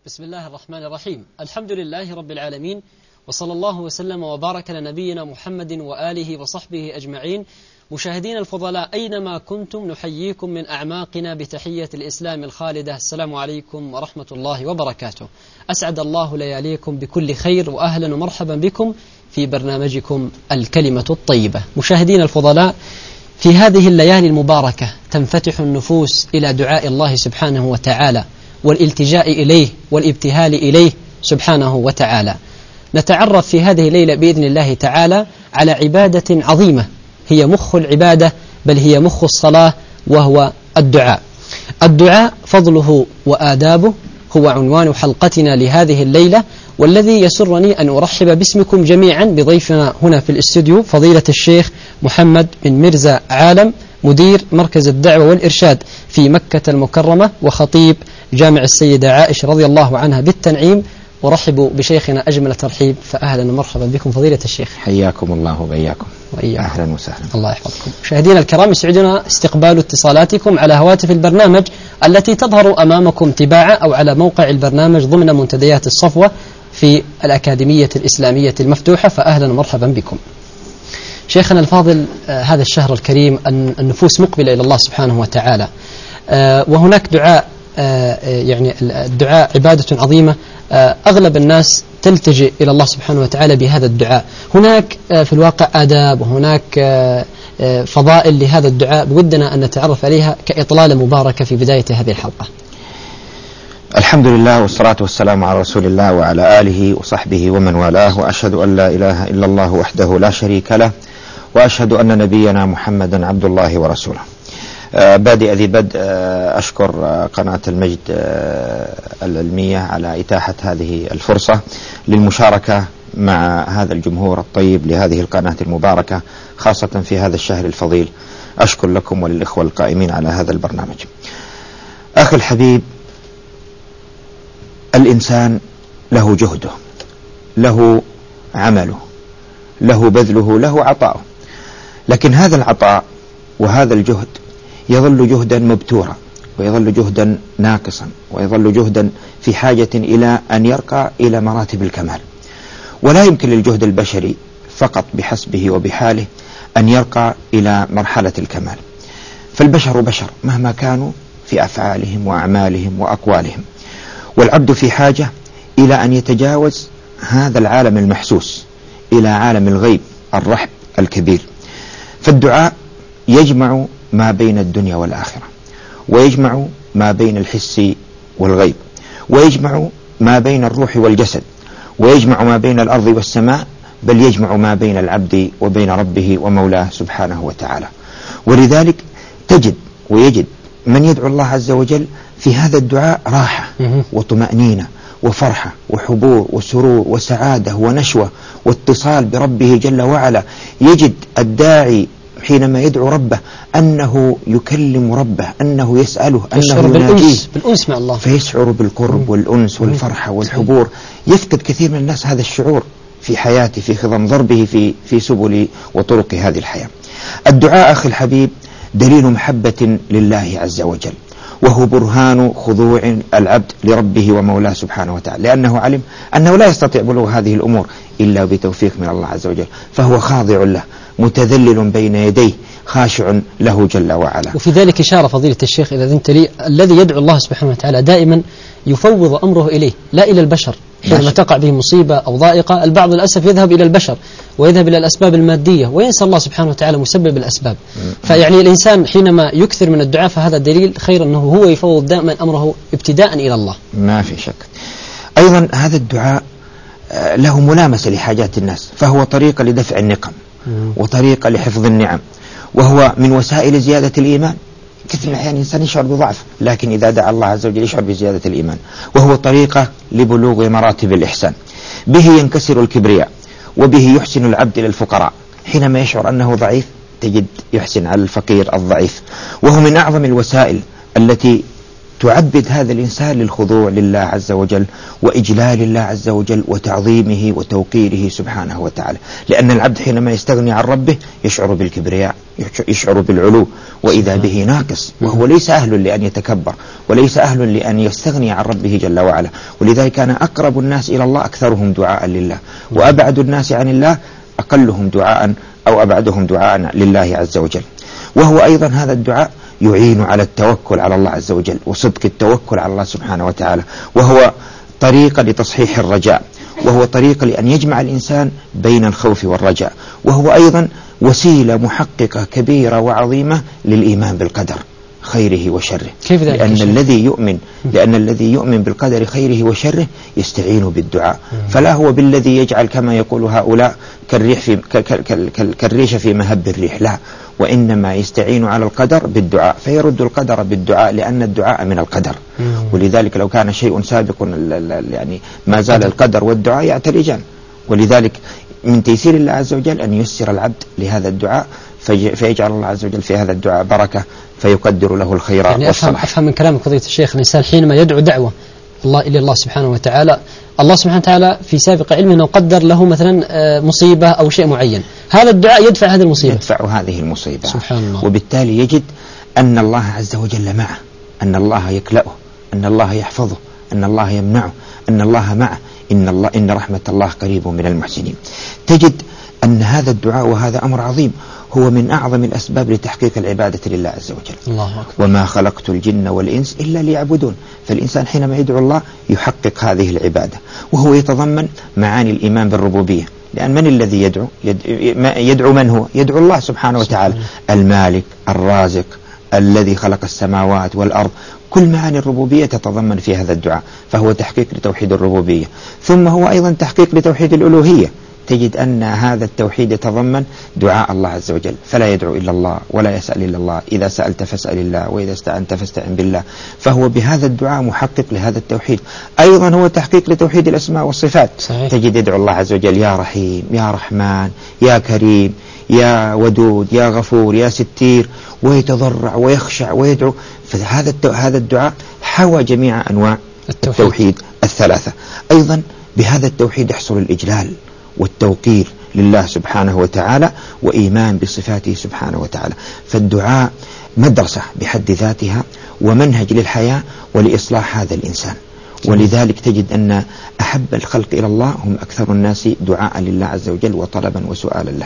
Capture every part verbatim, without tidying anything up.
بسم الله الرحمن الرحيم. الحمد لله رب العالمين، وصلى الله وسلم وبارك على نبينا محمد وآله وصحبه أجمعين. مشاهدين الفضلاء أينما كنتم نحييكم من أعماقنا بتحية الإسلام الخالدة، السلام عليكم ورحمة الله وبركاته. أسعد الله لياليكم بكل خير، وأهلا ومرحبا بكم في برنامجكم الكلمة الطيبة. مشاهدين الفضلاء، في هذه الليالي المباركة تنفتح النفوس إلى دعاء الله سبحانه وتعالى والالتجاء إليه والابتهال إليه سبحانه وتعالى. نتعرف في هذه الليلة بإذن الله تعالى على عبادة عظيمة هي مخ العبادة، بل هي مخ الصلاة، وهو الدعاء. الدعاء فضله وآدابه هو عنوان حلقتنا لهذه الليلة، والذي يسرني أن أرحب باسمكم جميعا بضيفنا هنا في الاستوديو فضيلة الشيخ محمد بن مرزا عالم، مدير مركز الدعوة والإرشاد في مكة المكرمة وخطيب جامع السيدة عائشة رضي الله عنها بالتنعيم. ورحب بشيخنا أجمل ترحيب، فأهلا ومرحبا بكم فضيلة الشيخ. حياكم الله وبياكم. وإياكم. أهلا وسهلا. الله يحفظكم. مشاهدينا الكرام، يسعدنا استقبال اتصالاتكم على هواتف البرنامج التي تظهر أمامكم تباعا أو على موقع البرنامج ضمن منتديات الصفوة في الأكاديمية الإسلامية المفتوحة، فأهلا ومرحبا بكم. شيخنا الفاضل، آه هذا الشهر الكريم النفوس مقبلة إلى الله سبحانه وتعالى، آه وهناك دعاء، آه يعني الدعاء عبادة عظيمة، آه أغلب الناس تلتجئ إلى الله سبحانه وتعالى بهذا الدعاء. هناك آه في الواقع آداب، وهناك آه آه فضائل لهذا الدعاء بودنا أن نتعرف عليها كإطلالة مباركة في بداية هذه الحلقة. الحمد لله والصلاة والسلام على رسول الله وعلى آله وصحبه ومن والاه، وأشهد أن لا إله إلا الله وحده لا شريك له، وأشهد أن نبينا محمدا عبد الله ورسوله. آه بادئ ذي بدء، آه أشكر آه قناة المجد آه العلمية على إتاحة هذه الفرصة للمشاركة مع هذا الجمهور الطيب لهذه القناة المباركة، خاصة في هذا الشهر الفضيل. أشكر لكم وللإخوة القائمين على هذا البرنامج. أخي الحبيب، الإنسان له جهده، له عمله، له بذله، له عطاؤه، لكن هذا العطاء وهذا الجهد يظل جهدا مبتورا، ويظل جهدا ناقصا، ويظل جهدا في حاجة إلى أن يرقى إلى مراتب الكمال. ولا يمكن للجهد البشري فقط بحسبه وبحاله أن يرقى إلى مرحلة الكمال، فالبشر بشر مهما كانوا في أفعالهم وأعمالهم وأقوالهم، والعبد في حاجة إلى أن يتجاوز هذا العالم المحسوس إلى عالم الغيب الرحب الكبير. فالدعاء يجمع ما بين الدنيا والآخرة، ويجمع ما بين الحس والغيب، ويجمع ما بين الروح والجسد، ويجمع ما بين الأرض والسماء، بل يجمع ما بين العبد وبين ربه ومولاه سبحانه وتعالى. ولذلك تجد ويجد من يدعو الله عز وجل في هذا الدعاء راحة وطمأنينة وفرحة وحبور وسرور وسعادة ونشوة واتصال بربه جل وعلا. يجد الداعي حينما يدعو ربه أنه يكلم ربه، أنه يسأله، أنه يناجيه، بالأنس مع الله، فيشعر بالقرب والأنس والفرحة والحبور. يفقد كثير من الناس هذا الشعور في حياته، في خضم ضربه في, في سبل وطرق هذه الحياة. الدعاء أخي الحبيب دليل محبة لله عز وجل، وهو برهان خضوع العبد لربه ومولاه سبحانه وتعالى، لأنه علم أنه لا يستطيع بلوغ هذه الأمور إلا بتوفيق من الله عز وجل، فهو خاضع له متذلل بين يديه خاشع له جل وعلا. وفي ذلك إشارة فضيلة الشيخ إذا أذنت لي، الذي يدعو الله سبحانه وتعالى دائما يفوض أمره إليه لا إلى البشر. حينما تقع به مصيبة أو ضائقة البعض للأسف يذهب إلى البشر ويذهب إلى الأسباب المادية وينسى الله سبحانه وتعالى مسبب الأسباب. فيعني الإنسان حينما يكثر من الدعاء فهذا دليل خير أنه هو يفوض دائما أمره ابتداء إلى الله. ما في شك. أيضا هذا الدعاء له ملامسة لحاجات الناس، فهو طريقة لدفع النقم وطريقة لحفظ النعم، وهو من وسائل زيادة الإيمان. كثير من الأحيان الإنسان يشعر بضعف، لكن إذا دعا الله عز وجل يشعر بزيادة الإيمان، وهو طريقة لبلوغ مراتب الإحسان. به ينكسر الكبرياء، وبه يحسن العبد إلى الفقراء. حينما يشعر أنه ضعيف تجد يحسن على الفقير الضعيف. وهو من أعظم الوسائل التي تعبد هذا الإنسان للخضوع لله عز وجل وإجلال الله عز وجل وتعظيمه وتوقيره سبحانه وتعالى. لأن العبد حينما يستغني عن ربه يشعر بالكبرياء، يشعر بالعلو، وإذا به ناقص، وهو ليس أهل لأن يتكبر وليس أهل لأن يستغني عن ربه جل وعلا. ولذلك كان أقرب الناس إلى الله أكثرهم دعاء لله، وأبعد الناس عن الله أقلهم دعاء أو أبعدهم دعاء لله عز وجل. وهو أيضا هذا الدعاء يعين على التوكل على الله عز وجل وصدق التوكل على الله سبحانه وتعالى، وهو طريقة لتصحيح الرجاء، وهو طريقة لأن يجمع الإنسان بين الخوف والرجاء، وهو أيضا وسيلة محققة كبيرة وعظيمة للإيمان بالقدر خيره وشره. كيف ذلك؟ لأن الذي يؤمن لأن الذي يؤمن بالقدر خيره وشره يستعين بالدعاء، فلا هو بالذي يجعل كما يقول هؤلاء كالريح في كالريش في مهب الريح، لا، وإنما يستعين على القدر بالدعاء، فيرد القدر بالدعاء لأن الدعاء من القدر. ولذلك لو كان شيء سابق يعني ما زال القدر والدعاء يعترجان. ولذلك من تيسير الله عز وجل أن ييسر العبد لهذا الدعاء، فيجعل الله عز وجل في هذا الدعاء بركة، فيقدر له الخير يعني والصلاح. أفهم, أفهم من كلام قضية الشيخ الإنسان حينما يدعو دعوة الله إلى الله سبحانه وتعالى، الله سبحانه وتعالى في سابق علمه أنه قدر له مثلا مصيبة أو شيء معين، هذا الدعاء يدفع هذه المصيبة، يدفع هذه المصيبة سبحان الله. وبالتالي يجد أن الله عز وجل معه، أن الله يكلأه، أن الله يحفظه، أن الله يمنعه، أن الله معه، إن الله إن رحمة الله قريب من المحسنين. تجد أن هذا الدعاء وهذا أمر عظيم هو من أعظم الأسباب لتحقيق العبادة لله عز وجل. الله أكبر. وما خلقت الجن والإنس إلا ليعبدون. فالإنسان حينما يدعو الله يحقق هذه العبادة، وهو يتضمن معاني الإيمان بالربوبية. لأن من الذي يدعو؟ يدعو من هو؟ يدعو الله سبحانه وتعالى، المالك الرازق الذي خلق السماوات والأرض. كل معاني الربوبية تتضمن في هذا الدعاء، فهو تحقيق لتوحيد الربوبية، ثم هو أيضا تحقيق لتوحيد الألوهية. تجد أن هذا التوحيد يتضمن دعاء الله عز وجل، فلا يدعو إلا الله ولا يسأل إلا الله، إذا سألت فاسأل الله وإذا استعنت فاستعن بالله. فهو بهذا الدعاء محقق لهذا التوحيد. أيضا هو تحقيق لتوحيد الأسماء والصفات. صحيح. تجد يدعو الله عز وجل يا رحيم يا رحمن يا كريم يا ودود يا غفور يا ستير، ويتضرع ويخشع ويدعو. فهذا هذا الدعاء حوى جميع أنواع التوحيد, التوحيد الثلاثة. أيضا بهذا التوحيد يحصل الإجلال والتوقير لله سبحانه وتعالى وإيمان بصفاته سبحانه وتعالى. فالدعاء مدرسة بحد ذاتها ومنهج للحياة ولإصلاح هذا الإنسان. ولذلك تجد أن أحب الخلق إلى الله هم أكثر الناس دعاء لله عز وجل وطلبا وسؤالا له.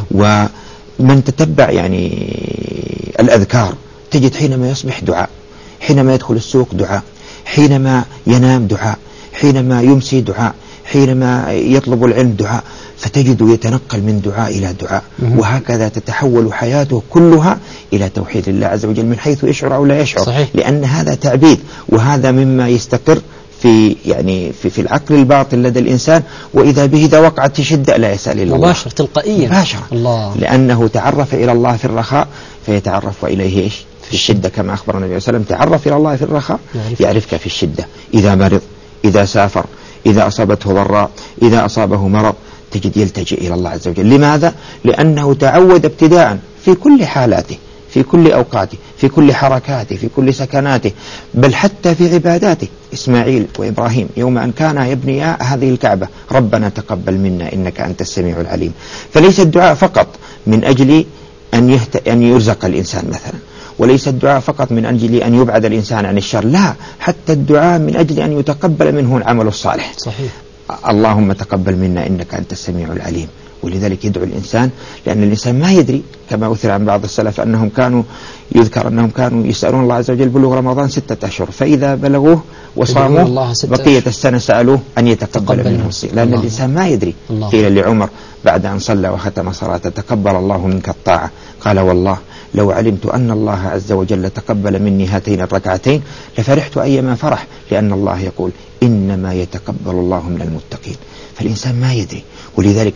ومن تتبع يعني الأذكار تجد حينما يصبح دعاء، حينما يدخل السوق دعاء، حينما ينام دعاء، حينما يمسي دعاء، حينما يطلب العلم دعاء. فتجد يتنقل من دعاء إلى دعاء، وهكذا تتحول حياته كلها إلى توحيد الله عز وجل من حيث يشعر أو لا يشعر. صحيح. لأن هذا تعبيد، وهذا مما يستقر في يعني في, في العقل الباطن لدى الإنسان، وإذا به إذا وقعت شدة لا يسأل إلا الله مباشر تلقائيا مباشرة، الله. لأنه تعرف إلى الله في الرخاء فيتعرف إليه إيش في الشدة، كما أخبر النبي صلى الله عليه وسلم تعرف إلى الله في الرخاء يعرفك في الشدة. إذا مرض، إذا سافر، إذا أصابته ضراء، إذا أصابه مرض، تجد يلتجئ إلى الله عز وجل. لماذا؟ لأنه تعود ابتداء في كل حالاته، في كل أوقاته، في كل حركاته، في كل سكناته، بل حتى في عباداته. إسماعيل وإبراهيم يوم أن كانا يبنيا هذه الكعبة ربنا تقبل منا إنك أنت السميع العليم. فليس الدعاء فقط من أجل أن, يهت... أن يرزق الإنسان مثلا، وليس الدعاء فقط من أجل أن يبعد الإنسان عن الشر، لا، حتى الدعاء من أجل أن يتقبل منه العمل الصالح. صحيح. اللهم تقبل منا إنك أنت السميع العليم. ولذلك يدعو الإنسان، لأن الإنسان ما يدري، كما أثر عن بعض السلف أنهم كانوا يذكر أنهم كانوا يسألون الله عز وجل بلوغ رمضان ستة أشهر، فإذا بلغوه وصاموه بقية السنة سألوه أن يتقبل منهم الصيام، لأن الله. الإنسان ما يدري. الله. قيل لعمر بعد أن صلى وختم صلاة تقبل الله منك الطاعة، قال والله لو علمت أن الله عز وجل تقبل مني هاتين الركعتين لفرحت أيما فرح، لأن الله يقول إنما يتقبل الله من المتقين. فالإنسان ما يدري. ولذلك الدعاء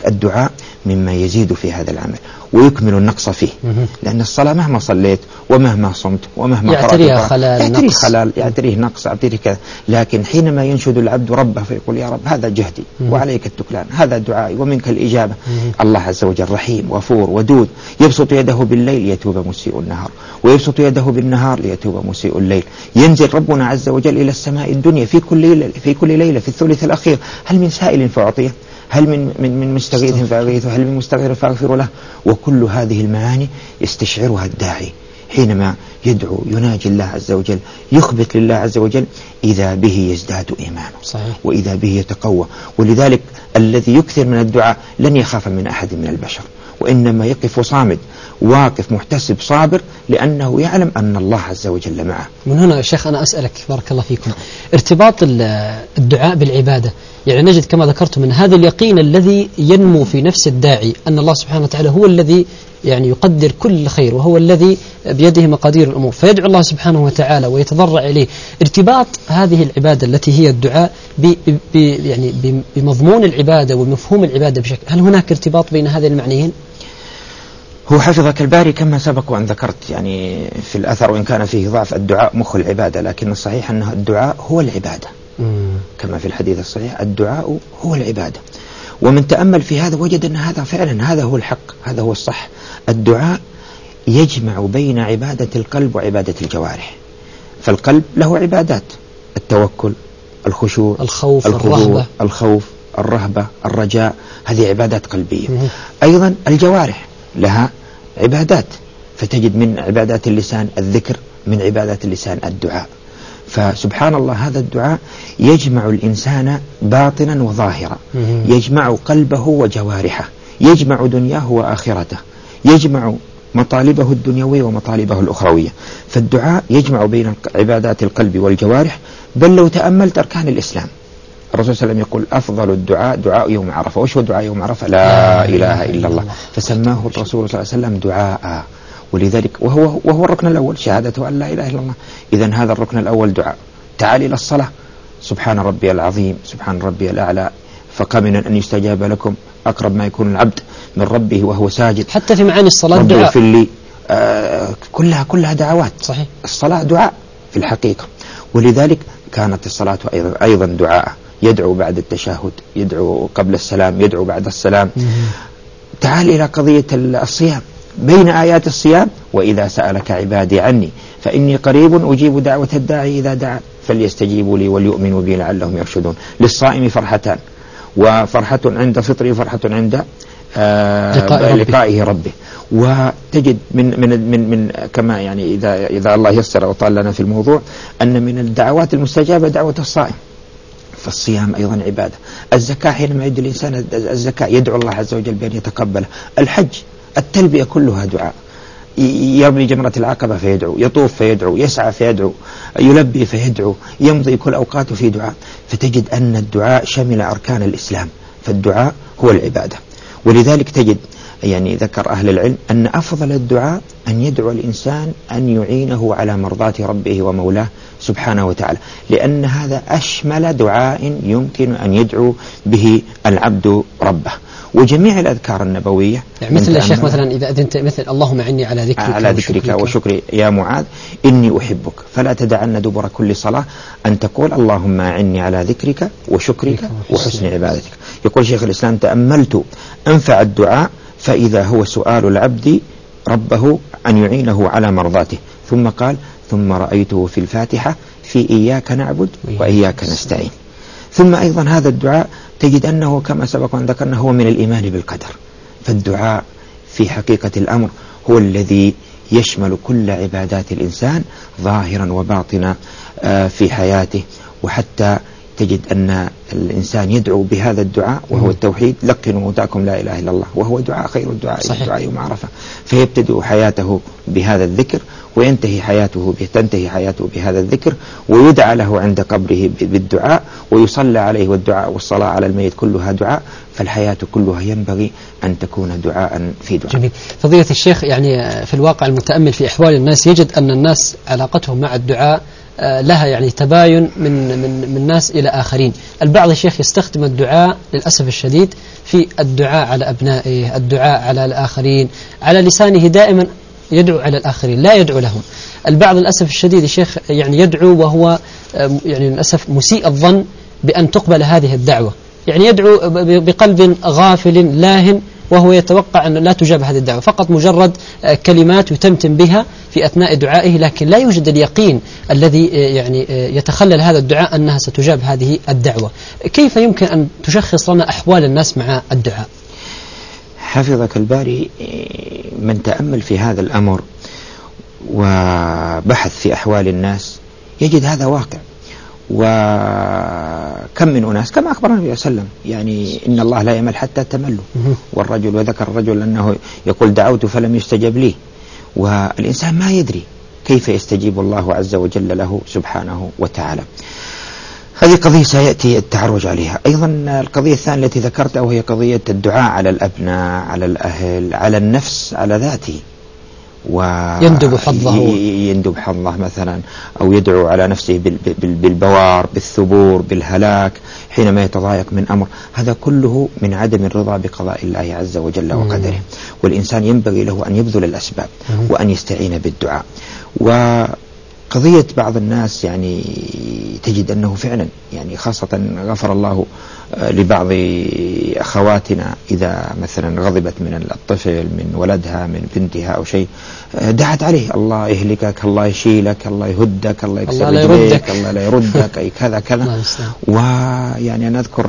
الدعاء مما يزيد في هذا العمل ويكمل النقص فيه. لأن الصلاة مهما صليت ومهما صمت ومهما يعتريها خلال يعتريه نقص خلال يعتريه نقص يعتريه كذا. لكن حينما ينشد العبد ربه فيقول يا رب هذا جهدي وعليك التكلان، هذا دعائي ومنك الإجابة. الله عز وجل رحيم غفور ودود، يبسط يده بالليل ليتوب مسيء النهار، ويبسط يده بالنهار ليتوب مسيء الليل. ينزل ربنا عز وجل إلى السماء الدنيا في كل ليلة في كل ليلة في الثلث الأخير، هل من سائل فأعطيه؟ هل من من من مستغيث فأغيثه؟ هل من مستغفر فأغفر له؟ وكل هذه المعاني يستشعرها الداعي حينما يدعو يناجي الله عز وجل، يخبت لله عز وجل، إذا به يزداد إيمانه صحيح. وإذا به يتقوى. ولذلك الذي يكثر من الدعاء لن يخاف من أحد من البشر، وإنما يقف صامد واقف محتسب صابر، لأنه يعلم أن الله عز وجل معه. من هنا يا شيخ أنا أسألك بارك الله فيكم، ارتباط الدعاء بالعبادة، يعني نجد كما ذكرتم من هذا اليقين الذي ينمو في نفس الداعي أن الله سبحانه وتعالى هو الذي يعني يقدر كل خير، وهو الذي بيده مقادير الأمور، فيدعو الله سبحانه وتعالى ويتضرع إليه. ارتباط هذه العبادة التي هي الدعاء ب ب يعني بمضمون العبادة ومفهوم العبادة بشكل، هل هناك ارتباط بين هذه المعنيين؟ هو حفظك الباري كما سبق وأن ذكرت يعني في الأثر، وإن كان فيه ضعف، الدعاء مخ العبادة، لكن الصحيح أن الدعاء هو العبادة كما في الحديث الصحيح، الدعاء هو العبادة. ومن تأمل في هذا وجد أن هذا فعلا هذا هو الحق، هذا هو الصح. الدعاء يجمع بين عبادة القلب وعبادة الجوارح. فالقلب له عبادات، التوكل، الخشوع، الخوف، الرهبة، الخوف، الرهبة، الرجاء، هذه عبادات قلبية. أيضا الجوارح لها عبادات، فتجد من عبادات اللسان الذكر، من عبادات اللسان الدعاء. فسبحان الله هذا الدعاء يجمع الإنسان باطنا وظاهرا، يجمع قلبه وجوارحه، يجمع دنياه وآخرته، يجمع مطالبه الدنيوية ومطالبه الأخروية. فالدعاء يجمع بين عبادات القلب والجوارح. بل لو تأملت أركان الإسلام، الرسول صلى الله عليه وسلم يقول أفضل الدعاء دعاء يوم عرفة. وش هو دعاء يوم عرفة؟ لا إله إلا الله. فسماه الرسول صلى الله عليه وسلم دعاء، ولذلك وهو وهو الركن الأول، شهادة أن لا إله إلا الله. إذن هذا الركن الأول دعاء. تعال إلى الصلاة، سبحان ربي العظيم، سبحان ربي الأعلى، فقمن أن يستجاب لكم، أقرب ما يكون العبد من ربه وهو ساجد. حتى في معاني الصلاة دعاء، ربي في اللي آه كلها كلها دعوات. صحيح. الصلاة دعاء في الحقيقة، ولذلك كانت الصلاة أيضا, أيضا دعاء. يدعو بعد التشهد، يدعو قبل السلام، يدعو بعد السلام. تعال إلى قضية الصيام، بين آيات الصيام وإذا سألك عبادي عني فإني قريب أجيب دعوة الداعي إذا دعا فليستجيبوا لي وليؤمنوا بي لعلهم يرشدون. للصائم فرحتان، وفرحة عند فطره وفرحة عند آه لقائه ربه. وتجد من من من من كما يعني إذا إذا الله يسر وطال لنا في الموضوع أن من الدعوات المستجابة دعوة الصائم. فالصيام أيضا عبادة. الزكاة حينما يدعو الإنسان الزكاة يدعو الله عز وجل بأن يتقبله. الحج، التلبية كلها دعاء. يرمي جمرة العقبة فيدعو، يطوف فيدعو، يسعى فيدعو، يلبي فيدعو، يمضي كل أوقاته في دعاء. فتجد أن الدعاء شمل أركان الإسلام، فالدعاء هو العبادة. ولذلك تجد يعني ذكر أهل العلم أن أفضل الدعاء أن يدعو الإنسان أن يعينه على مرضاة ربه ومولاه سبحانه وتعالى، لأن هذا أشمل دعاء يمكن أن يدعو به العبد ربه. وجميع الأذكار النبوية يعني مثل الشيخ مثلا إذا أذنت مثل اللهم أعني على ذكرك على ذكرك وشكري يا معاذ إني أحبك، فلا تدعن دبر كل صلاة أن تقول اللهم أعني على ذكرك وشكرك وحسن عبادتك. يقول شيخ الإسلام تأملت أنفع الدعاء فإذا هو سؤال العبد ربه أن يعينه على مرضاته. ثم قال ثم رأيته في الفاتحة في إياك نعبد وإياك نستعين. ثم أيضا هذا الدعاء تجد أنه كما سبق أن ذكرنا هو من الإيمان بالقدر. فالدعاء في حقيقة الأمر هو الذي يشمل كل عبادات الإنسان ظاهرا وباطنا في حياته. وحتى تجد أن الإنسان يدعو بهذا الدعاء وهو التوحيد، لقنوا موتاكم لا إله إلا الله، وهو دعاء خير الدعاء الدعاء يوم عرفة. فيبتدئ حياته بهذا الذكر وينتهي حياته تنتهي حياته بهذا الذكر، ويدعى له عند قبره بالدعاء، ويصلى عليه، والدعاء والصلاة على الميت كلها دعاء. فالحياة كلها ينبغي أن تكون دعاء في دعاء. جميل. فضيلة الشيخ، يعني في الواقع المتأمل في أحوال الناس يجد أن الناس علاقتهم مع الدعاء لها يعني تباين من من من ناس إلى آخرين. البعض الشيخ يستخدم الدعاء للأسف الشديد في الدعاء على أبنائه، الدعاء على الآخرين، على لسانه دائما يدعو على الآخرين لا يدعو لهم. البعض للأسف الشديد الشيخ يعني يدعو وهو يعني للأسف مسيء الظن بأن تقبل هذه الدعوة، يعني يدعو بقلب غافل لاهٍ وهو يتوقع أن لا تجاب هذه الدعوة، فقط مجرد كلمات يتمتم بها في أثناء دعائه، لكن لا يوجد اليقين الذي يعني يتخلل هذا الدعاء أنها ستجاب هذه الدعوة. كيف يمكن أن تشخص لنا أحوال الناس مع الدعاء؟ حفظك الباري، من تأمل في هذا الأمر وبحث في أحوال الناس يجد هذا واقع. وكم من أناس كما أخبرنا النبي صلى الله عليه وسلم يعني إن الله لا يمل حتى تملوا، والرجل وذكر الرجل أنه يقول دعوت فلم يستجب لي، والإنسان ما يدري كيف يستجيب الله عز وجل له سبحانه وتعالى. هذه قضية سيأتي التعرج عليها. أيضا القضية الثانية التي ذكرتها وهي قضية الدعاء على الأبناء، على الأهل، على النفس، على ذاته، ويندب حظه يندب حظه مثلا، أو يدعو على نفسه بالبوار، بالثبور، بالهلاك حينما يتضايق من أمر. هذا كله من عدم الرضا بقضاء الله عز وجل وقدره. والإنسان ينبغي له أن يبذل الأسباب وأن يستعين بالدعاء. وقضية بعض الناس يعني تجد أنه فعلا يعني خاصة غفر الله لبعض أخواتنا إذا مثلا غضبت من الطفل، من ولدها، من بنتها أو شيء، دعت عليه الله يهلكك، الله يشيلك، الله يهدك، الله يكسر رجليك، الله لا يردك، أي كذا كذا. ويعني أنا أذكر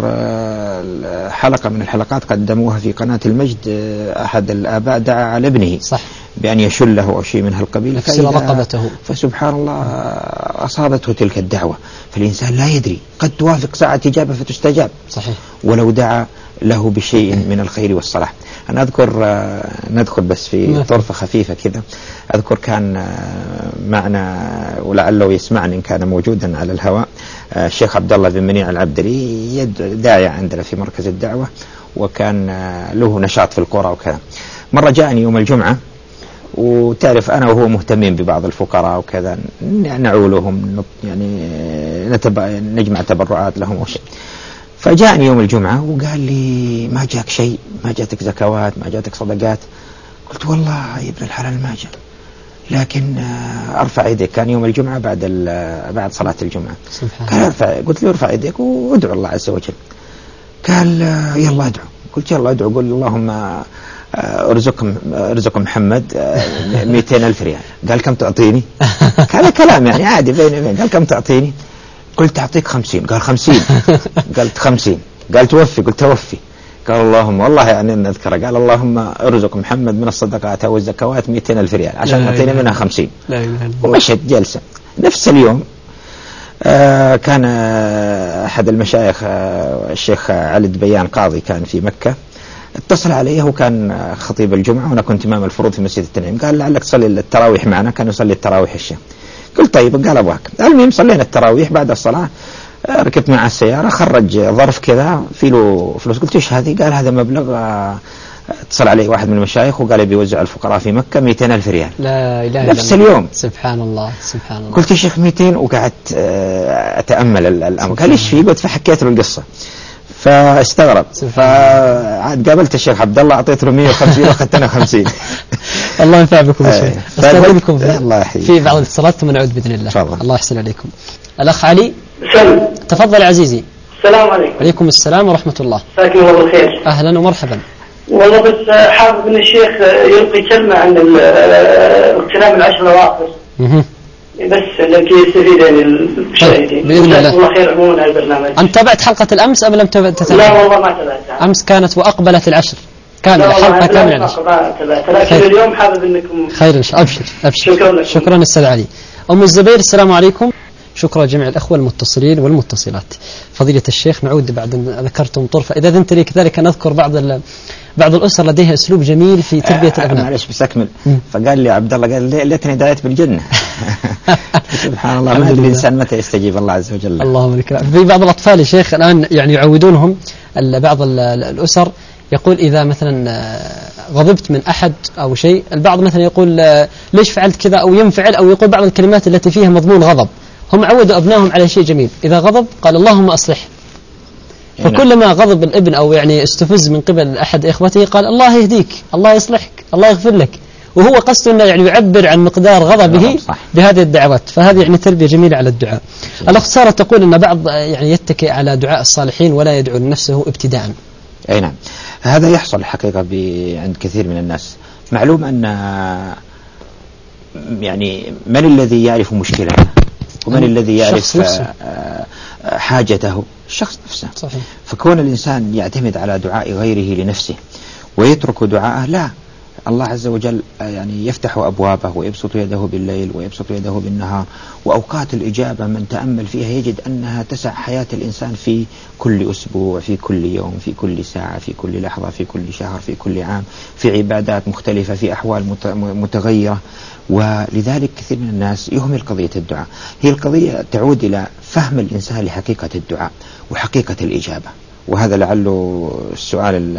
حلقة من الحلقات قدموها في قناة المجد، أحد الآباء دعا على ابنه صح بأن يشله أو شيء من هالقبيل، رقبته، فسبحان الله أصابته تلك الدعوة. فالإنسان لا يدري، قد توافق ساعة إجابة فتستجاب صحيح ولو دعا له بشيء من الخير والصلاح. أنا أذكر ندخل بس في طرفة خفيفة كذا. أذكر كان معنا ولعله يسمعني إن كان موجودا على الهواء الشيخ عبد الله بن منيع العبدري، داعية عندنا في مركز الدعوة، وكان له نشاط في القرى وكذا. مرة جاءني يوم الجمعة، وتعرف أنا وهو مهتمين ببعض الفقراء وكذا، نعولهم يعني نتب... نجمع تبرعات لهم أو شيء. فجاءني يوم الجمعة وقال لي ما جاك شيء، ما جاتك زكوات، ما جاتك صدقات. قلت والله يا ابن الحلال ما جاء، لكن أرفع يديك. كان يوم الجمعة بعد بعد صلاة الجمعة. قال أرفع. قلت له ارفع يديك وادعو الله عز وجل. قال يلا ادعو. قلت يلا ادعو، قل اللهم ارزق ارزق محمد مئتين ألف ريال. قال كم تعطيني؟ هذا كلام يعني عادي بيني وبين. قال كم تعطيني؟ قلت أعطيك خمسين. قال خمسين. قلت خمسين. قال توفي. قلت توفي. قال اللهم والله يعني أن أذكره، قال اللهم ارزق محمد من الصدقات أو الزكوات مئتين ألف ريال عشان يعطيني منها خمسين. ومشت جلسة. نفس اليوم آه كان أحد المشايخ آه الشيخ علي الدبيان قاضي كان في مكة، اتصل عليه وكان خطيب الجمعة وأنا كنت إمام الفروض في مسجد التنعيم. قال لعلك تصلي التراويح معنا، كان يصلي التراويح الشيخ. قلت طيب. قال أبواك. المهم صلينا التراويح. بعد الصلاة ركبت مع السيارة، خرج ظرف كذا في له فلوس. قلت إيش هذه؟ قال هذا مبلغ اتصل عليه واحد من المشايخ وقال بيوزع الفقراء في مكة مئتين ألف ريال. لا إله إلا نفس اليوم. سبحان الله سبحان الله. قلت يا شيخ مئتين، وقعدت أتأمل الأمر. قال إيش فيه؟ قلت فحكيت له القصة فاستغرب. فعاد قابلت الشيخ عبد الله، اعطيته له مئة وخمسين واخذت انا خمسين. الله ينفع بكم يا شيخ. استاذنكم في, في بعض الاتصالات ثم نعود باذن الله. فضل. الله يحسن عليكم. الاخ علي سلام. تفضل عزيزي. السلام عليكم. وعليكم السلام ورحمه الله. مساكم الله بالخير. اهلا ومرحبا. والله بس حابب ان الشيخ يلقي كلمه عن اغتنام العشر الاواخر بس التي يستفيد يعني المشاهدين. بإذن الله. الله خير عموما على البرنامج. أنت تابعت حلقة الأمس أم لم تتابع؟ لا والله ما تابعتها. أمس كانت وأقبلت العشر كاملة، حلقة كاملة العشر. لكن اليوم حابب أنكم خير إن شاء الله. أبشر أبشر. شكرا لكم. شكرا أستاذ علي. أم الزبير السلام عليكم. شكرا جميع الأخوة المتصلين والمتصلات. فضيلة الشيخ نعود بعد أن ذكرتم طرفة، إذا أذنت لي كذلك أن أذكر بعض بعض الأسر لديها أسلوب جميل في تربية الأبناء. معلش بس أكمل. فقال لي عبد الله، قال ليتني دعيت بالجنة. سبحان الله، ما أدري الإنسان متى يستجيب الله عز وجل. اللهم لك. في بعض الأطفال يا شيخ الآن يعني يعودونهم بعض الأسر، يقول إذا مثلا غضبت من أحد أو شيء، البعض مثلا يقول ليش فعلت كذا، أو ينفعل أو يقول بعض الكلمات التي فيها مضمون غضب هم عودوا أبنائهم على شيء جميل، إذا غضب قال اللهم أصلح. فكلما غضب الابن أو يعني استفز من قبل أحد إخوته قال الله يهديك، الله يصلحك، الله يغفر لك، وهو قصده أنه يعني يعبر عن مقدار غضبه بهذه الدعوات. فهذه يعني تربية جميلة على الدعاء. الأخت سارة تقول أن بعض يعني يتكئ على دعاء الصالحين ولا يدعو لنفسه ابتداء. أي نعم، هذا يحصل الحقيقة عند كثير من الناس. معلوم أن يعني من الذي يعرف مشكلته ومن الذي يعرف حاجته؟ الشخص نفسه. صحيح. فكون الإنسان يعتمد على دعاء غيره لنفسه ويترك دعاءه، لا، الله عز وجل يعني يفتح أبوابه ويبسط يده بالليل ويبسط يده بالنهار، وأوقات الإجابة من تأمل فيها يجد أنها تسع حياة الإنسان في كل أسبوع، في كل يوم، في كل ساعة، في كل لحظة، في كل شهر، في كل عام، في عبادات مختلفة، في أحوال متغيرة. ولذلك كثير من الناس يهمل قضية الدعاء. هي القضية تعود إلى فهم الإنسان لحقيقة الدعاء وحقيقة الإجابة. وهذا لعله السؤال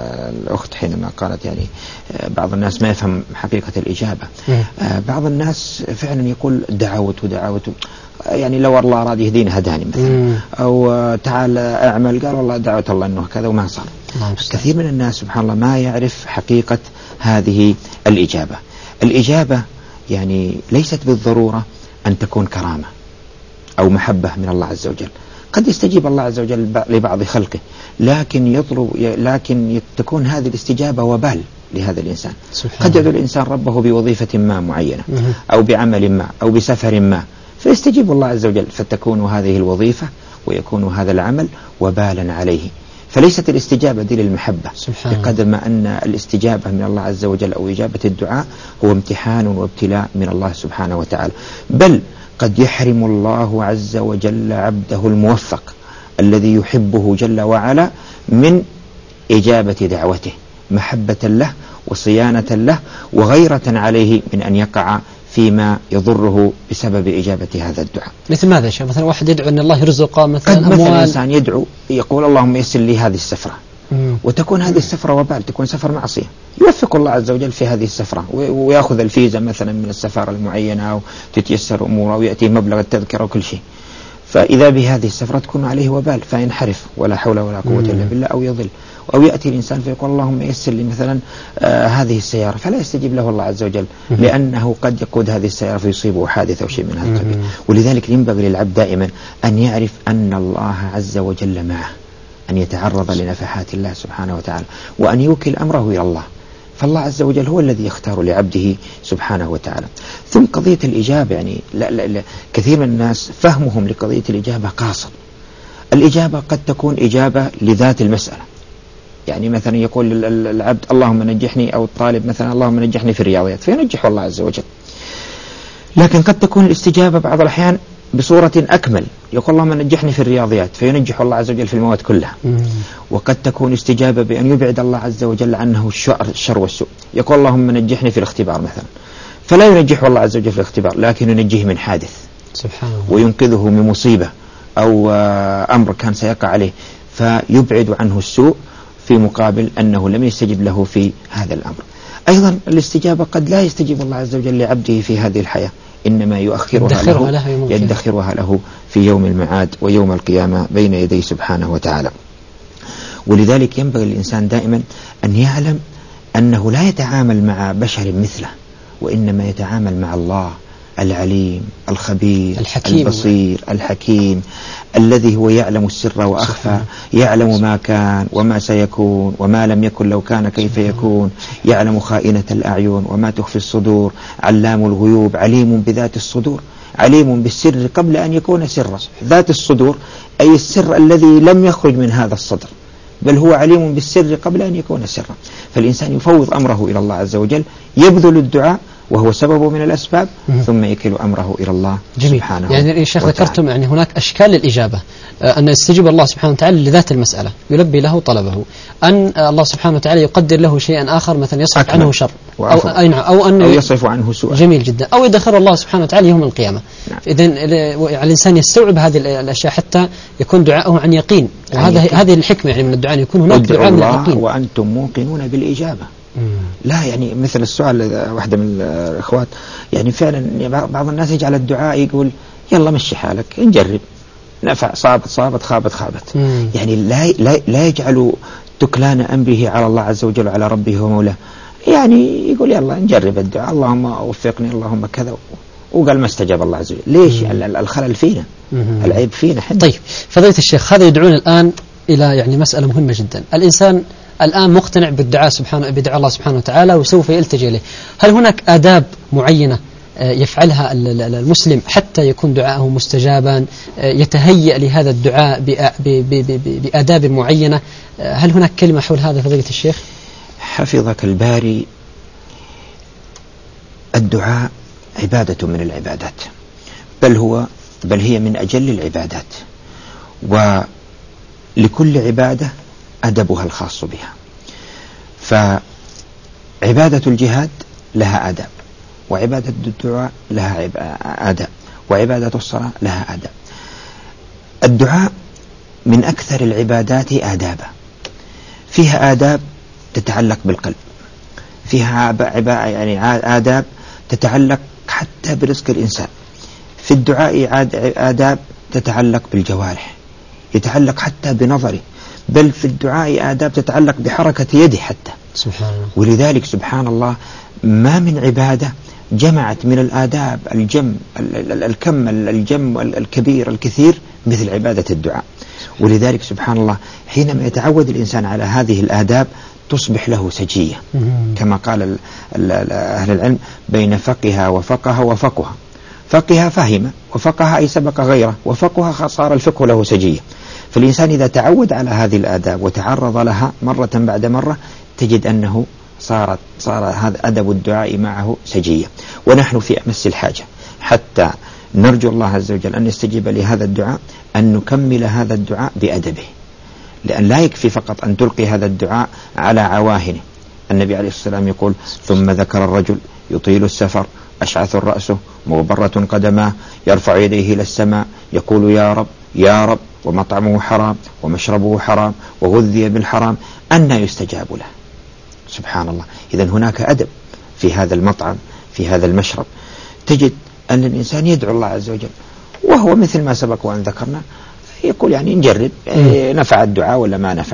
الأخت حينما قالت يعني بعض الناس ما يفهم حقيقة الإجابة. بعض الناس فعلا يقول دعوت ودعوت، يعني لو الله أراد يهديني هداني مثلا، أو تعال أعمل، قال والله دعوت الله أنه كذا وما صار. كثير من الناس سبحان الله ما يعرف حقيقة هذه الإجابة. الإجابة يعني ليست بالضرورة أن تكون كرامة أو محبة من الله عز وجل. قد يستجيب الله عز وجل لبعض خلقه، لكن يطلب لكن تكون هذه الاستجابة وبال لهذا الإنسان. قد يدعو الإنسان ربه بوظيفة ما معينة أو بعمل ما أو بسفر ما، فيستجيب الله عز وجل، فتكون هذه الوظيفة ويكون هذا العمل وبالا عليه. فليست الاستجابة دي للمحبة بقدر ما أن الاستجابة من الله عز وجل أو إجابة الدعاء هو امتحان وابتلاء من الله سبحانه وتعالى. بل قد يحرم الله عز وجل عبده الموفق الذي يحبه جل وعلا من إجابة دعوته محبة له وصيانة له وغيرة عليه من أن يقع فيما يضره بسبب إجابة هذا الدعاء. مثل ماذا شيء؟ مثلا واحد يدعو أن الله يرزقه مثلا قد مثلا إنسان يدعو يقول اللهم يسر لي هذه السفرة، مم. وتكون هذه السفرة وبال، تكون سفر معصية، يوفق الله عز وجل في هذه السفرة ويأخذ الفيزا مثلا من السفارة المعينة أو تتيسر أموره ويأتي مبلغ التذكرة وكل شيء، فإذا بهذه السفرة تكون عليه وبال فينحرف ولا حول ولا قوة إلا بالله، أو يضل، أو يأتي الإنسان فيقول اللهم يسر لي مثلا آه هذه السيارة، فلا يستجيب له الله عز وجل لأنه قد يقود هذه السيارة فيصيبه حادث أو شيء من هذا القبيل. ولذلك ينبغي للعبد دائما أن يعرف أن الله عز وجل معه، أن يتعرض لنفحات الله سبحانه وتعالى، وأن يوكل أمره إلى الله، فالله عز وجل هو الذي يختار لعبده سبحانه وتعالى. ثم قضية الإجابة، يعني لا لا لا كثير من الناس فهمهم لقضية الإجابة قاصر. الإجابة قد تكون إجابة لذات المسألة، يعني مثلا يقول العبد اللهم نجحني، أو الطالب مثلا اللهم نجحني في الرياضيات، فينجح الله عز وجل. لكن قد تكون الاستجابة بعض الأحيان بصورة أكمل، يقول اللهم نجحني في الرياضيات فينجح الله عز وجل في المواد كلها. وقد تكون استجابة بأن يبعد الله عز وجل عنه الشر والسوء، يقول اللهم نجحني في الاختبار مثلا، فلا ينجح الله عز وجل في الاختبار، لكن ينجيه من حادث سبحان الله، وينقذه من مصيبة أو أمر كان سيقع عليه، فيبعد عنه السوء في مقابل أنه لم يستجب له في هذا الأمر. أيضا الاستجابة قد لا يستجيب الله عز وجل لعبده في هذه الحياة، إنما يؤخرها له، يدخرها له في يوم المعاد ويوم القيامة بين يديه سبحانه وتعالى. ولذلك ينبغي الإنسان دائما أن يعلم أنه لا يتعامل مع بشر مثله، وإنما يتعامل مع الله العليم الخبير الحكيم البصير الحكيم الذي هو يعلم السر وأخفى، يعلم ما كان وما سيكون وما لم يكن لو كان كيف يكون، يعلم خائنة الأعين وما تخفي الصدور، علام الغيوب، عليم بذات الصدور، عليم بالسر قبل أن يكون سرا. ذات الصدور أي السر الذي لم يخرج من هذا الصدر، بل هو عليم بالسر قبل أن يكون سرا. فالإنسان يفوض أمره إلى الله عز وجل، يبذل الدعاء وهو سبب من الأسباب، ثم يكل أمره إلى الله جميل. سبحانه يعني يا شيخ ذكرتم يعني هناك أشكال للإجابة، أن يستجيب الله سبحانه وتعالى لذات المسألة يلبي له طلبه، أن الله سبحانه وتعالى يقدر له شيئا آخر مثلا يصرف عنه شر أو, أو, أو, أن أو يصرف عنه سوء، جميل جدا، أو يدخر الله سبحانه وتعالى يوم القيامة. نعم. إذن الإنسان يستوعب هذه الأشياء حتى يكون دعاءه عن يقين، وهذا هذه الحكمة يعني من الدعاء يكون هناك دعاء من اليقين وأنتم موقنون بالإجابة. لا يعني مثل السؤال واحدة من الأخوات، يعني فعلا بعض الناس يجعل الدعاء يقول يلا مشي حالك نجرب، نفع صابت صابت خابت خابت. مم. يعني لا لا لا يجعل تكلان أمره على الله عز وجل وعلى ربه ومولاه، يعني يقول يلا نجرب الدعاء، اللهم وفقني اللهم كذا، وقال ما استجاب الله عز وجل. ليش؟ الخلل فينا، مم. العيب فينا حنا. طيب فضيلة الشيخ، هذا يدعون الآن إلى يعني مسألة مهمة جدا. الإنسان الآن مقتنع بالدعاء سبحانه بدعاء الله سبحانه وتعالى وسوف يلتجئ إليه. هل هناك آداب معينة يفعلها المسلم حتى يكون دعاءه مستجابا، يتهيأ لهذا الدعاء بآداب معينة؟ هل هناك كلمة حول هذا فضيلة الشيخ؟ حفظك الباري، الدعاء عبادة من العبادات، بل هو بل هي من أجل العبادات، ولكل عبادة أدبها الخاص بها. فعبادة الجهاد لها آداب، وعبادة الدعاء لها آداب، وعبادة الصلاة لها آداب. الدعاء من أكثر العبادات آدابا، فيها آداب تتعلق بالقلب، فيها يعني آداب تتعلق حتى برزق الإنسان. في الدعاء آداب تتعلق بالجوارح، يتعلق حتى بنظره، بل في الدعاء آداب تتعلق بحركة يده حتى. سبحان الله. ولذلك سبحان الله ما من عبادة جمعت من الآداب الجم الكم الجم الكبير الكثير مثل عبادة الدعاء. ولذلك سبحان الله حينما يتعود الإنسان على هذه الآداب تصبح له سجية، كما قال أهل العلم بين فقها وفقها وفقها. فقها فهم، وفقها أي سبق غيره، وفقها صار الفقه له سجية. فالإنسان إذا تعود على هذه الآداب وتعرض لها مرة بعد مرة تجد أنه صارت صار هذا أدب الدعاء معه سجية. ونحن في أمس الحاجة حتى نرجو الله عز وجل أن يستجيب لهذا الدعاء أن نكمل هذا الدعاء بأدبه، لأن لا يكفي فقط أن تلقي هذا الدعاء على عواهنه. النبي عليه الصلاة والسلام يقول: ثم ذكر الرجل يطيل السفر أشعث الرأس مغبرة قدماه يرفع يديه إلى السماء يقول يا رب يا رب ومطعمه حرام ومشربه حرام وغذي بالحرام أنى يستجاب له. سبحان الله. إذن هناك أدب في هذا المطعم في هذا المشرب. تجد أن الإنسان يدعو الله عز وجل وهو مثل ما سبق وأن ذكرنا يقول يعني نجرب نفع الدعاء ولا ما نفع،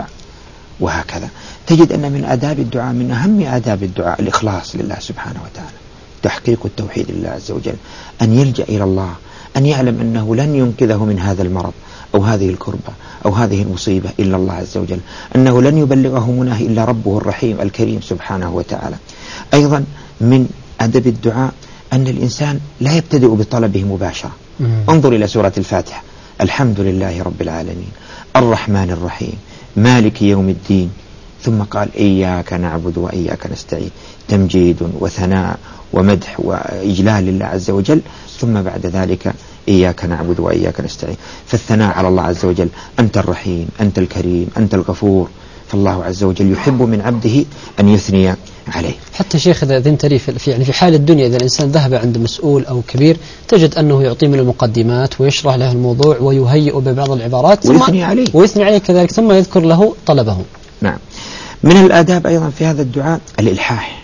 وهكذا. تجد أن من آداب الدعاء من أهم آداب الدعاء الإخلاص لله سبحانه وتعالى، تحقيق التوحيد لله عز وجل، أن يلجأ إلى الله، أن يعلم أنه لن ينقذه من هذا المرض أو هذه الكربة أو هذه المصيبة إلا الله عز وجل، أنه لن يبلغه مناه إلا ربه الرحيم الكريم سبحانه وتعالى. أيضا من أدب الدعاء أن الإنسان لا يبتدئ بطلبه مباشرة. انظر إلى سورة الفاتحة: الحمد لله رب العالمين الرحمن الرحيم مالك يوم الدين، ثم قال إياك نعبد وإياك نستعين، تمجيد وثناء ومدح وإجلال لله عز وجل، ثم بعد ذلك إياك نعبد وإياك نستعين. فالثناء على الله عز وجل: أنت الرحيم أنت الكريم أنت الغفور. فالله عز وجل يحب من عبده أن يثني عليه. حتى شيخ إذا ذنت لي في يعني في حال الدنيا إذا الإنسان ذهب عند مسؤول أو كبير تجد أنه يعطيه من المقدمات ويشرح له الموضوع ويهيئ ببعض العبارات ويثني عليه ويثني عليه كذلك، ثم يذكر له طلبه. نعم. من الآداب أيضا في هذا الدعاء الإلحاح.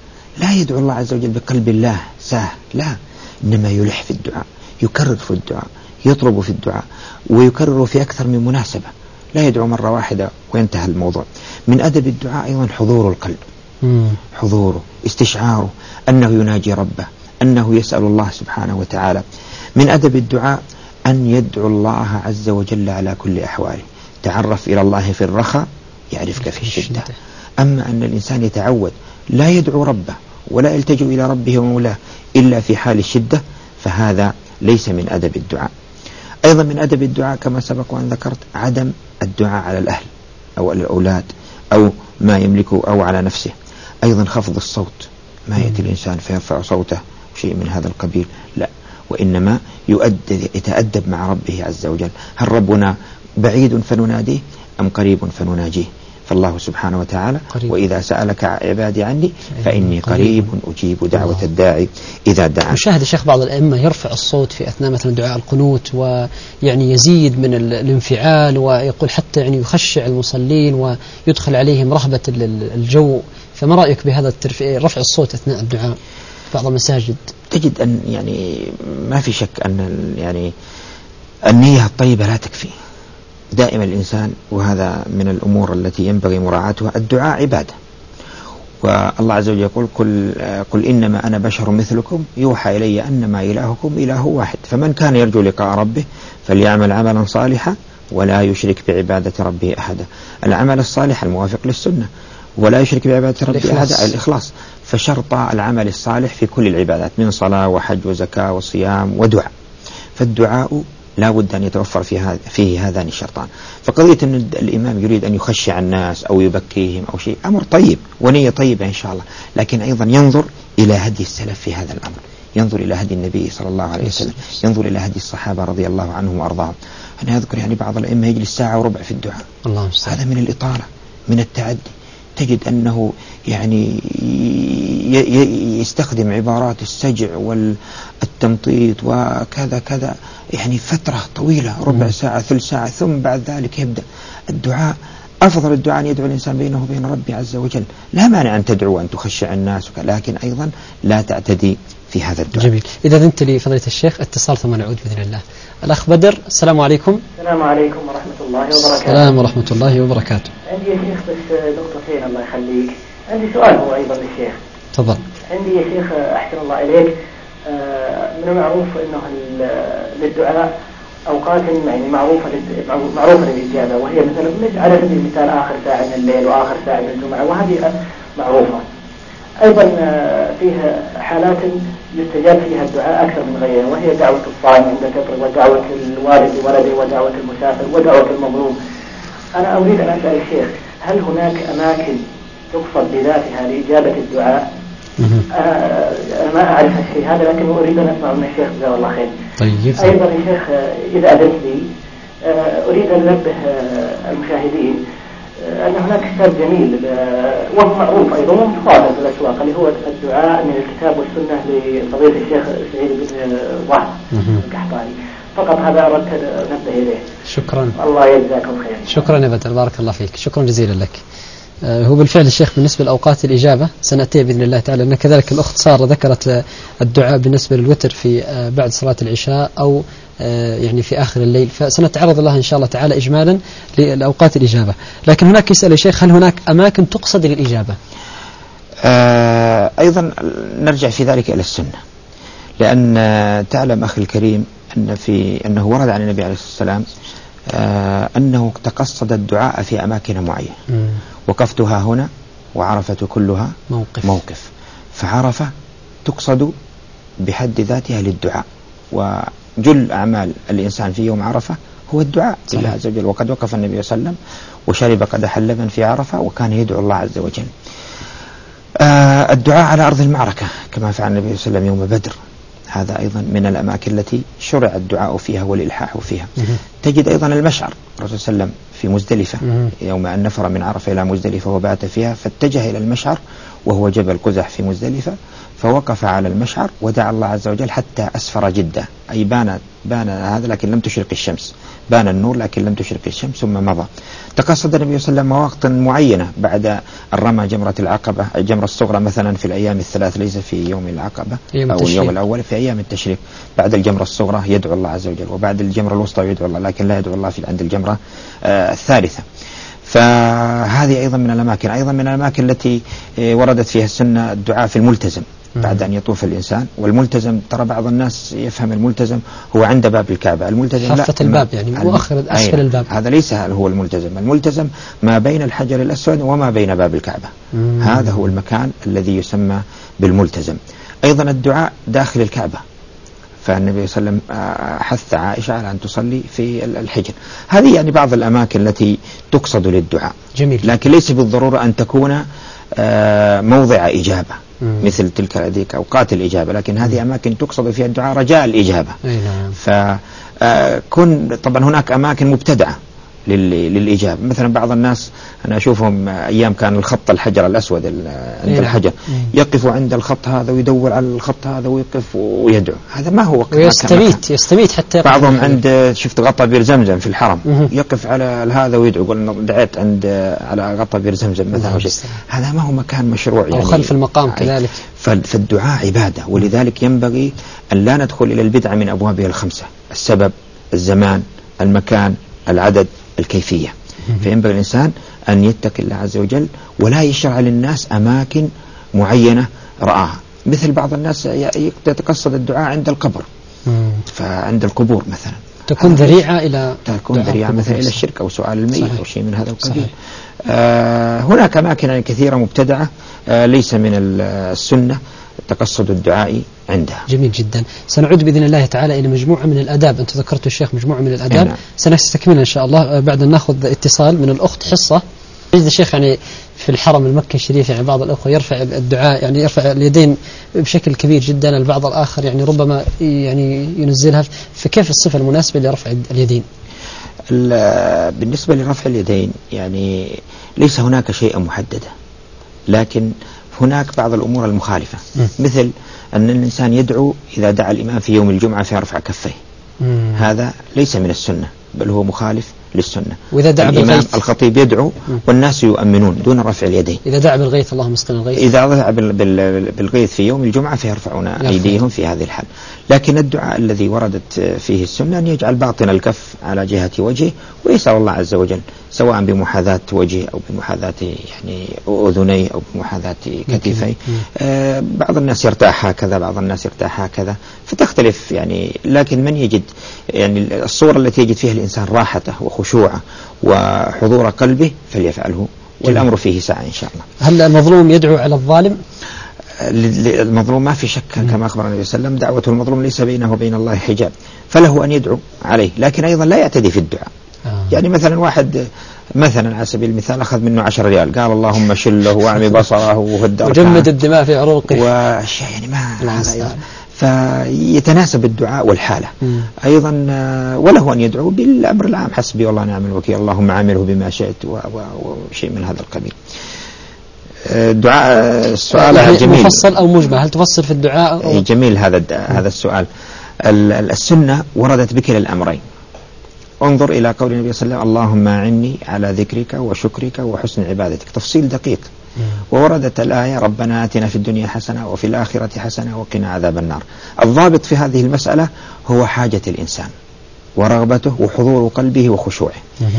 لا يدعو الله عز وجل بقلب الله ساه، لا، إنما يلح في الدعاء، يكرر في الدعاء، يطلب في الدعاء، ويكرر في أكثر من مناسبة، لا يدعو مرة واحدة وينتهى الموضوع. من أدب الدعاء أيضا حضور القلب، مم. حضوره، استشعاره أنه يناجي ربه، أنه يسأل الله سبحانه وتعالى. من أدب الدعاء أن يدعو الله عز وجل على كل أحواله. تعرف إلى الله في الرخاء يعرفك في الشدة. أما أن الإنسان يتعود لا يدعو ربه ولا يلتجئ إلى ربه ومولاه إلا في حال الشدة، فهذا ليس من أدب الدعاء. أيضا من أدب الدعاء كما سبق وأن ذكرت عدم الدعاء على الأهل أو الأولاد أو ما يملكه أو على نفسه. أيضا خفض الصوت، ما يأتي الإنسان فيرفع صوته شيء من هذا القبيل، لا، وإنما يؤدب يتأدب مع ربه عز وجل. هل ربنا بعيد فنناديه أم قريب فنناجيه؟ فالله سبحانه وتعالى قريب. وإذا سألك عبادي عني فإني قريب أجيب دعوة الله. الداعي إذا دعا. مشاهد الشيخ بعض الأئمة يرفع الصوت في أثناء مثلا دعاء القنوت ويعني يزيد من الانفعال ويقول حتى يعني يخشع المصلين ويدخل عليهم رهبة الجو. فما رأيك بهذا رفع الصوت أثناء الدعاء؟ بعض المساجد تجد أن يعني ما في شك أن يعني النية الطيبة لا تكفي. دائما الإنسان، وهذا من الأمور التي ينبغي مراعاتها، الدعاء عبادة. والله عز وجل يقول قل, قل إنما أنا بشر مثلكم يوحى إلي أنما إلهكم إله واحد فمن كان يرجو لقاء ربه فليعمل عملا صالحا ولا يشرك بعبادة ربه أحدا. العمل الصالح الموافق للسنة، ولا يشرك بعبادة ربه أحدا الإخلاص. فشرط العمل الصالح في كل العبادات من صلاة وحج وزكاة وصيام ودعاء. فالدعاء لا بد أن يتوفر فيه, فيه هذان الشرطان. فقضية أن الإمام يريد أن يخشع الناس أو يبكيهم أو شيء أمر طيب ونية طيبة إن شاء الله، لكن أيضا ينظر إلى هدي السلف في هذا الأمر، ينظر إلى هدي النبي صلى الله عليه وسلم، ينظر إلى هدي الصحابة رضي الله عنهم وأرضاهم. أنا أذكر يعني بعض الأئمة يجلس ساعة وربع في الدعاء، هذا من الإطالة، من التعدي. تجد أنه يعني يستخدم عبارات السجع والتمطيط وكذا كذا، يعني فترة طويلة، ربع ساعة ثلث ساعة، ثم بعد ذلك يبدأ الدعاء. أفضل الدعاء أن يدعو الإنسان بينه وبين ربي عز وجل. لا مانع أن تدعو وأن تخشع الناس، لكن أيضا لا تعتدي في هذا الدعاء. جميل. إذا أذنت لي فضيلة الشيخ اتصال ثم نعود بإذن الله. الأخ بدر، السلام عليكم. السلام عليكم ورحمة الله وبركاته. السلام ورحمة الله وبركاته. عندي يا شيخ بس نقطتين الله يخليك. عندي سؤال هو أيضا للشيخ. تفضل. عندي يا شيخ أحسن الله إليك، من المعروف أنه للدعاء أوقات يعني معروفة معروفة للإجابة، وهي مثلا على سبيل المثال آخر ساعة من الليل وآخر ساعة من الجمعة، وهذه معروفة. أيضا فيها حالات يستجاب فيها الدعاء أكثر من غيرها، وهي دعوة الصائم عند الفطر، ودعوة الوالد لولده، ودعوة المسافر، ودعوة المظلوم. أنا أريد أن أسأل الشيخ، هل هناك أماكن تقصد بذاتها لإجابة الدعاء؟ أنا ما أعرف الشيء هذا، لكن أريد أن أسمع من الشيخ جزاه الله خير. طيب. أيضا يا شيخ إذا أذنت لي أريد أن أنبه المشاهدين أن هناك كتاب جميل وهو معروف أيضا ومتقاطع في الأسواق، اللي هو الدعاء من الكتاب والسنة لفضيلة الشيخ سعيد بن وهب القحطاني. فقط هذا أردت أن أنبه إليه. شكرا. الله يجزاكم خير. شكرا يا بدر، بارك الله فيك، شكرا جزيلا لك. هو بالفعل الشيخ بالنسبة لأوقات الإجابة سنأتي بإذن الله تعالى، أن كذلك الأخت سارة ذكرت الدعاء بالنسبة للوتر في بعد صلاة العشاء أو يعني في آخر الليل، فسنتعرض لها إن شاء الله تعالى إجمالا لأوقات الإجابة. لكن هناك يسأل يا شيخ، هل هناك أماكن تقصد للإجابة؟ آه أيضا نرجع في ذلك إلى السنة، لأن تعلم أخي الكريم أن في أنه ورد عن النبي عليه الصلاة والسلام آه أنه تقصد الدعاء في أماكن معينة. م. وقفتها هنا وعرفة كلها موقف, موقف. فعرفة تقصد بحد ذاتها للدعاء، وجل أعمال الإنسان في يوم عرفة هو الدعاء لله عز وجل. وقد وقف النبي صلى الله عليه وسلم وشرب قدح لبن في عرفة وكان يدعو الله عز وجل. آه الدعاء على أرض المعركة كما فعل النبي صلى الله عليه وسلم يوم بدر، هذا أيضا من الأماكن التي شرع الدعاء فيها والإلحاح فيها. مه. تجد أيضا المشعر، الرسول صلى الله عليه وسلم في مزدلفة مه. يوم أن نفر من عرفة إلى مزدلفة وبات فيها، فاتجه إلى المشعر وهو جبل قزح في مزدلفة، فوقف على المشعر ودعا الله عز وجل حتى أسفر جدا، أي بان بان هذا لكن لم تشرق الشمس، بان النور لكن لم تشرق الشمس، ثم مضى. تقصد النبي صلى الله عليه وسلم مواقف معينة بعد الرمى جمرة العقبة، الجمرة الصغرى مثلا في الأيام الثلاث، ليس في يوم العقبة أو اليوم الأول، في أيام التشريق. بعد الجمرة الصغرى يدعو الله عز وجل، وبعد الجمرة الوسطى يدعو الله، لكن لا يدعو الله في عند الجمرة آه الثالثة. فهذه أيضا من الأماكن. أيضا من الأماكن التي وردت فيها السنة الدعاء في الملتزم بعد أن يطوف الإنسان. والملتزم ترى بعض الناس يفهم الملتزم هو عند باب الكعبة، الملتزم حافة الباب يعني مؤخر أسفل الباب، هذا ليس هو الملتزم. الملتزم ما بين الحجر الأسود وما بين باب الكعبة، مم. هذا هو المكان الذي يسمى بالملتزم. أيضا الدعاء داخل الكعبة، فالنبي صلى الله عليه وسلم حث عائشة على أن تصلي في الحجر. هذه يعني بعض الأماكن التي تقصد للدعاء. جميل. لكن ليس بالضرورة أن تكون موضع إجابة مم. مثل تلك ذيك أوقات الإجابة، لكن هذه مم. أماكن تقصد فيها الدعاء رجاء الإجابة. نعم. فكن طبعا هناك أماكن مبتدعة للإجابة، مثلا بعض الناس أنا أشوفهم أيام كان الخط الحجر الأسود عند الحجر يقف عند الخط هذا ويدور على الخط هذا ويقف ويدعو، هذا ما هو ويستميت يستميت حتى بعضهم عند شفت غطى بير زمزم في الحرم مه. يقف على هذا ويدعو، يقول دعيت عند على غطى بير زمزم مثلا شيء، هذا ما هو مكان مشروع يعني، أو خلف المقام كذلك. فالدعاء عبادة، ولذلك ينبغي أن لا ندخل إلى البدعة من أبوابها الخمسة: السبب، الزمان، المكان، العدد، الكيفية. فينبغي الإنسان أن يتقي الله عز وجل ولا يشرع للناس أماكن معينة رآها، مثل بعض الناس يتقصد الدعاء عند القبر، فعند القبور مثلا تكون ذريعة إلى تكون ذريعة مثلا إلى الشرك أو سؤال الميت أو شيء من هذا القبيل. آه هناك أماكن كثيرة مبتدعة آه ليس من السنة تقصد الدعاء عندها. جميل جدا. سنعود بإذن الله تعالى إلى مجموعة من الآداب. أنت ذكرت الشيخ مجموعة من الآداب. نعم. سنستكملها إن شاء الله بعد أن نأخذ اتصال من الأخت حصة. يجد الشيخ يعني في الحرم المكي الشريف يعني بعض الأخوة يرفع الدعاء يعني يرفع اليدين بشكل كبير جدا، البعض الآخر يعني ربما يعني ينزلها، فكيف الصفة المناسبة لرفع اليدين؟ بالنسبة لرفع اليدين يعني ليس هناك شيء محدد، لكن هناك بعض الأمور المخالفة، م. مثل أن الإنسان يدعو إذا دعا الإمام في يوم الجمعة فيرفع كفيه، م. هذا ليس من السنة بل هو مخالف للسنة. وإذا دعا الإمام بالغيث الخطيب يدعو والناس يؤمنون دون رفع اليدين. إذا دعا بالغيث اللهم اسقنا الغيث، إذا دعا بالغيث في يوم الجمعة فيرفعون أيديهم في هذه الحال. لكن الدعاء الذي وردت فيه السنة أن يجعل باطن الكف على جهة وجهه ويسأل الله عز وجل سواء بمحاذاة وجهه أو بمحاذاة يعني أذنيه أو بمحاذاة كتفيه. آه بعض الناس يرتاح هكذا، بعض الناس يرتاح هكذا، فتختلف يعني. لكن من يجد يعني الصورة التي يجد فيها الإنسان راحته وخشوعه وحضور قلبه فليفعله، والأمر فيه ساعة إن شاء الله. هل المظلوم يدعو على الظالم؟ المظلوم ما في شك كما أخبر النبي صلى الله عليه وسلم دعوة المظلوم ليس بينه وبين الله حجاب، فله أن يدعو عليه، لكن أيضا لا يعتدي في الدعاء. آه. يعني مثلا واحد مثلا على سبيل المثال أخذ منه عشر ريال قال اللهم شله واعمي بصره وجمد الدماء في عروقه وأشياء يعني ما هذا، فيتناسب الدعاء والحالة. مم. أيضا وله أن يدعو بالأمر العام حسبي والله نعم الوكيل اللهم عامله بما شئت وشيء من هذا القبيل. الدعاء السؤال يعني جميل مفصل أو مجمل، هل تفصل في الدعاء أو؟ جميل هذا هذا السؤال. السنة وردت بكلا الأمرين. انظر إلى قول النبي صلى الله عليه وسلم اللهم أعني على ذكرك وشكرك وحسن عبادتك، تفصيل دقيق. ووردت الآية ربنا آتنا في الدنيا حسنة وفي الآخرة حسنة وقنا عذاب النار. الضابط في هذه المسألة هو حاجة الإنسان ورغبته وحضور قلبه وخشوعه،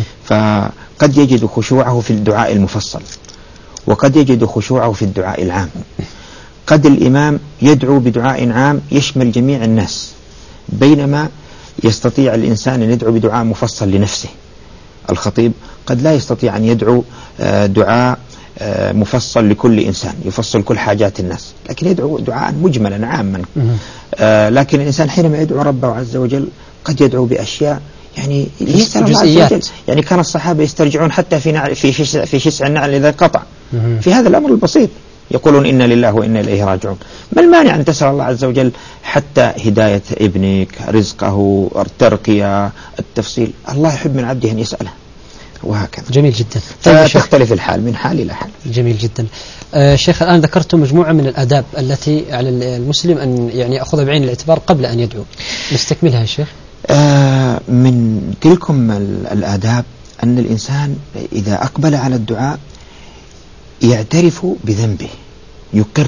فقد يجد خشوعه في الدعاء المفصل وقد يجد خشوعه في الدعاء العام. قد الإمام يدعو بدعاء عام يشمل جميع الناس، بينما يستطيع الإنسان أن يدعو بدعاء مفصل لنفسه. الخطيب قد لا يستطيع أن يدعو دعاء مفصل لكل إنسان يفصل كل حاجات الناس، لكن يدعو دعاء مجملا عاما. لكن الإنسان حينما يدعو ربه عز وجل قد يدعو بأشياء يعني يسأل الله عز وجل. يعني كان الصحابة يسترجعون حتى في نعل في في شسع النعل إذا قطع، في هذا الأمر البسيط يقولون إنا لله وإنا إليه راجعون. ما المانع أن تسأل الله عز وجل حتى هداية ابنك، رزقه، الترقية، التفصيل؟ الله يحب من عبده أن يسأله وهكذا. جميل جدا. فتختلف الحال من حال إلى حال. جميل جدا. آه شيخ الآن ذكرت مجموعة من الآداب التي على المسلم أن يعني يأخذها بعين الاعتبار قبل أن يدعو، نستكملها يا شيخ. آه من تلكم الآداب أن الإنسان إذا أقبل على الدعاء يعترف بذنبه، يقر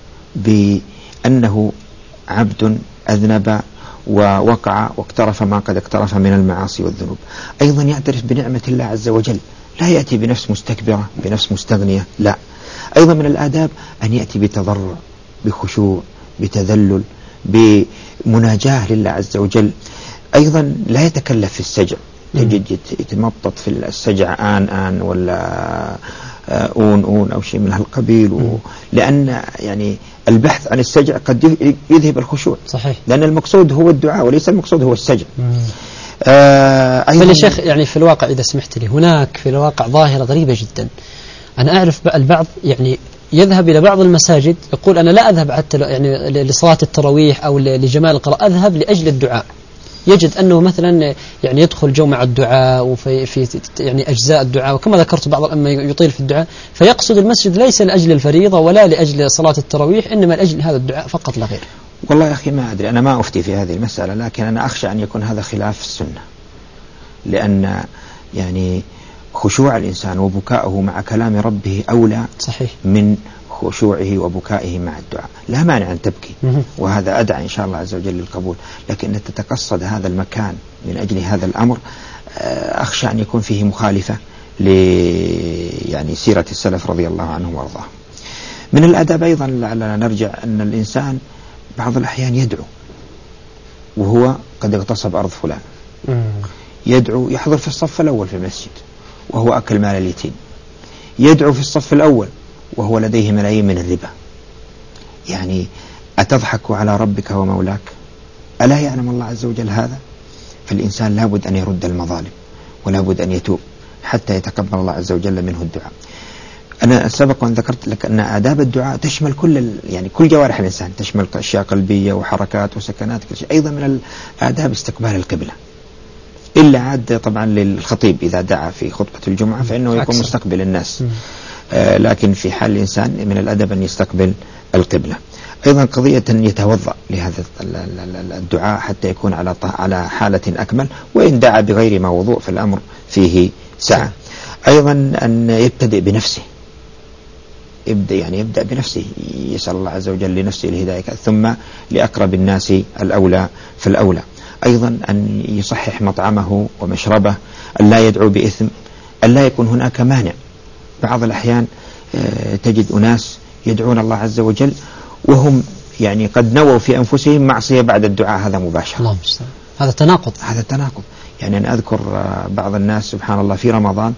بأنه عبد أذنب ووقع واقترف ما قد اقترف من المعاصي والذنوب. أيضا يعترف بنعمة الله عز وجل، لا يأتي بنفس مستكبرة بنفس مستغنية، لا. أيضا من الآداب أن يأتي بتضرع، بخشوع، بتذلل، بمناجاة لله عز وجل. أيضا لا يتكلف في السجع، تجد يتمطط في السجع آن آن ولا أون أون أو شيء من هالقبيل، و... لأن يعني البحث عن السجع قد يذهب الخشوع. صحيح. لأن المقصود هو الدعاء وليس المقصود هو السجع. آه أيضا شيخ يعني في الواقع إذا سمحت لي هناك في الواقع ظاهرة غريبة جدا. أنا أعرف البعض يعني يذهب إلى بعض المساجد يقول أنا لا أذهب حتى يعني لصلاة التراويح أو لجمال القراءة، أذهب لأجل الدعاء. يجد أنه مثلا يعني يدخل جو مع الدعاء وفي في يعني أجزاء الدعاء، وكما ذكرت بعض الأئمة يطيل في الدعاء، فيقصد المسجد ليس لأجل الفريضة ولا لأجل صلاة التراويح، إنما لأجل هذا الدعاء فقط لا غير. والله يا أخي ما أدري، أنا ما أفتي في هذه المسألة، لكن أنا أخشى أن يكون هذا خلاف السنة، لأن يعني خشوع الإنسان وبكاؤه مع كلام ربه أولى صحيح. من خشوعه وبكائه مع الدعاء. لا مانع أن تبكي، وهذا أدعى إن شاء الله عز وجل للقبول، لكن أن تتقصد هذا المكان من أجل هذا الأمر أخشى أن يكون فيه مخالفة ل يعني سيرة السلف رضي الله عنهم وارضاهم. من الأدب أيضا لعلنا نرجع أن الإنسان بعض الأحيان يدعو وهو قد اغتصب أرض فلان، يدعو يحضر في الصف الأول في المسجد وهو أكل مال اليتيم، يدعو في الصف الأول وهو لديه ملايين من الربا. يعني أتضحك على ربك ومولاك؟ ألا يعلم الله عز وجل هذا؟ فالإنسان لابد أن يرد المظالم ولابد أن يتوب حتى يتقبل الله عز وجل منه الدعاء. أنا سبق وأن ذكرت لك أن آداب الدعاء تشمل كل يعني كل جوارح الإنسان، تشمل أشياء قلبية وحركات وسكنات كل شيء. أيضا من الآداب استقبال القبلة، إلا عاد طبعا للخطيب إذا دعا في خطبة الجمعة فإنه يكون مستقبل الناس، آه لكن في حال الإنسان من الأدب أن يستقبل القبلة. أيضا قضية أن يتوضأ لهذا الدعاء حتى يكون على على حالة أكمل، وإن دعا بغير ما وضوء فالأمر فيه سعة. أيضا أن يبتدئ بنفسه، يبدأ يعني يبدأ بنفسه، يسأل الله عز وجل لنفسه الهداية ثم لأقرب الناس الأولى فالأولى. أيضا أن يصحح مطعمه ومشربه، أن لا يدعو بإثم، أن لا يكون هناك مانع. بعض الأحيان تجد أناس يدعون الله عز وجل وهم يعني قد نووا في أنفسهم معصية بعد الدعاء، هذا مباشر. الله هذا تناقض، هذا تناقض. يعني أنا أذكر بعض الناس سبحان الله في رمضان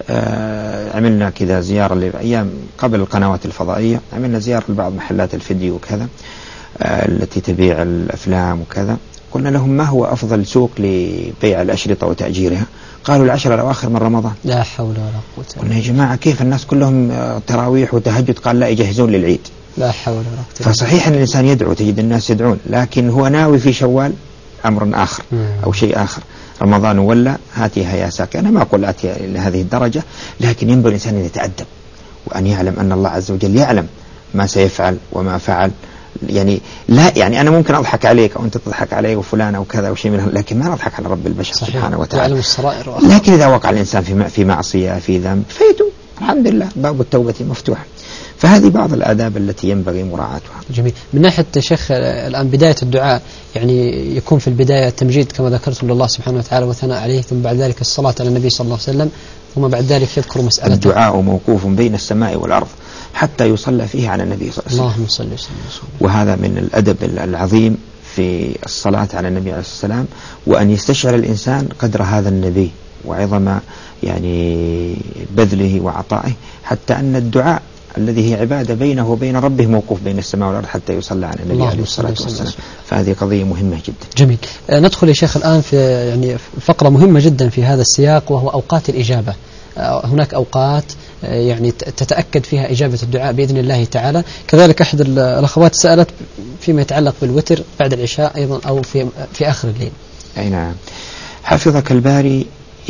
عملنا كذا زيارة لأيام قبل القنوات الفضائية، عملنا زيارة لبعض محلات الفيديو وكذا التي تبيع الأفلام وكذا. قلنا لهم ما هو أفضل سوق لبيع الأشرطة وتأجيرها؟ قالوا العشر الأواخر من رمضان. لا حول ولا قوة. قلنا يا جماعة كيف الناس كلهم تراويح وتهجد؟ قال لا يجهزون للعيد. لا حول ولا قوة. فصحيح أن الإنسان يدعو، تجد الناس يدعون، لكن هو ناوي في شوال أمر آخر أو شيء آخر. رمضان ولا هاتيها يا ساكي، أنا ما أقول آتي لهذه الدرجة، لكن ينبغي الإنسان أن يتأدب وأن يعلم أن الله عز وجل يعلم ما سيفعل وما فعل. يعني لا يعني أنا ممكن أضحك عليك أو أنت تضحك علي وفلان أو كذا أو شيء منه، لكن ما نضحك على رب البشر سبحانه وتعالى. لكن إذا وقع الإنسان في في معصية في ذنب فيتوب، الحمد لله باب التوبة مفتوح. فهذه بعض الآداب التي ينبغي مراعاتها. جميل. من ناحية شيخ الآن بداية الدعاء يعني يكون في البداية التمجيد كما ذكرت لله سبحانه وتعالى وثناء عليه، ثم بعد ذلك الصلاة على النبي صلى الله عليه وسلم، ثم بعد ذلك يذكر مسألة الدعاء موقوف بين السماء والأرض حتى يصلى فيه على النبي صلى الله عليه وسلم. اللهم صل وسلم. وهذا من الأدب العظيم في الصلاة على النبي عليه السلام، وأن يستشعر الإنسان قدر هذا النبي وعظم يعني بذله وعطائه، حتى أن الدعاء الذي هي عبادة بينه وبين ربه موقوف بين السماء والأرض حتى يصلى على النبي عليه الصلاة والسلام. فهذه قضية مهمة جدا. جميل. ندخل يا شيخ الآن في يعني فقرة مهمة جدا في هذا السياق، وهو أوقات الإجابة. هناك أوقات يعني تتأكد فيها إجابة الدعاء بإذن الله تعالى. كذلك أحد الأخوات سألت فيما يتعلق بالوتر بعد العشاء أيضا أو في في آخر الليل. أي نعم. حفظك الباري،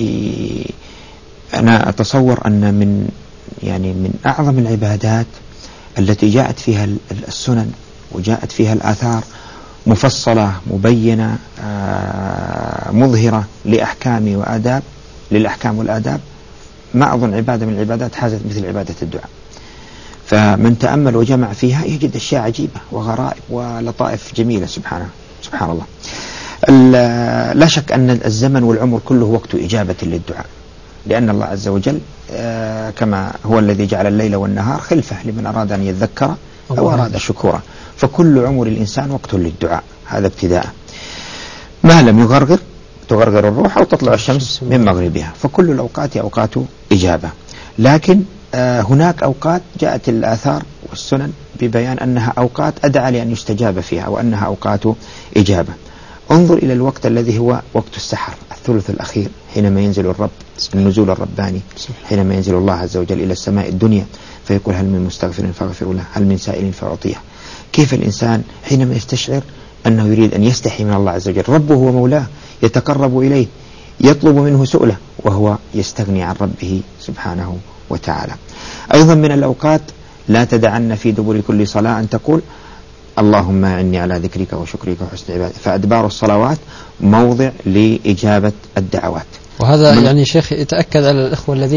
أنا أتصور أن من يعني من أعظم العبادات التي جاءت فيها السنن وجاءت فيها الآثار مفصلة مبينة مظهرة لأحكام وآداب للأحكام والآداب، ما أظن عبادة من العبادات حازت مثل عبادة الدعاء. فمن تأمل وجمع فيها يجد أشياء عجيبة وغرائب ولطائف جميلة سبحانه سبحان الله. لا شك أن الزمن والعمر كله وقت إجابة للدعاء، لأن الله عز وجل كما هو الذي جعل الليل والنهار خلفة لمن أراد أن يذكر أو أراد شكورا، فكل عمر الإنسان وقت للدعاء، هذا ابتداء ما لم يغرغر تغرغر الروح أو تطلع الشمس من مغربها، فكل الأوقات أوقات إجابة. لكن هناك أوقات جاءت الآثار والسنن ببيان أنها أوقات أدعى لأن يستجاب فيها أو أنها أوقات إجابة. انظر إلى الوقت الذي هو وقت السحر، الثلث الأخير، حينما ينزل الرب النزول الرباني، حينما ينزل الله عز وجل إلى السماء الدنيا فيقول هل من مستغفر فاغفر له، هل من سائل فأعطيه. كيف الإنسان حينما يستشعر أنه يريد أن يستحي من الله عز وجل، ربه ومولاه يتقرب إليه يطلب منه سؤله وهو يستغني عن ربه سبحانه وتعالى. أيضا من الأوقات لا تدعن في دبر كل صلاة أن تقول اللهم أعني على ذكرك وشكرك وحسن عبادتك، فأدبار الصلوات موضع لإجابة الدعوات. وهذا يعني شيخ يتأكد على الإخوة الذين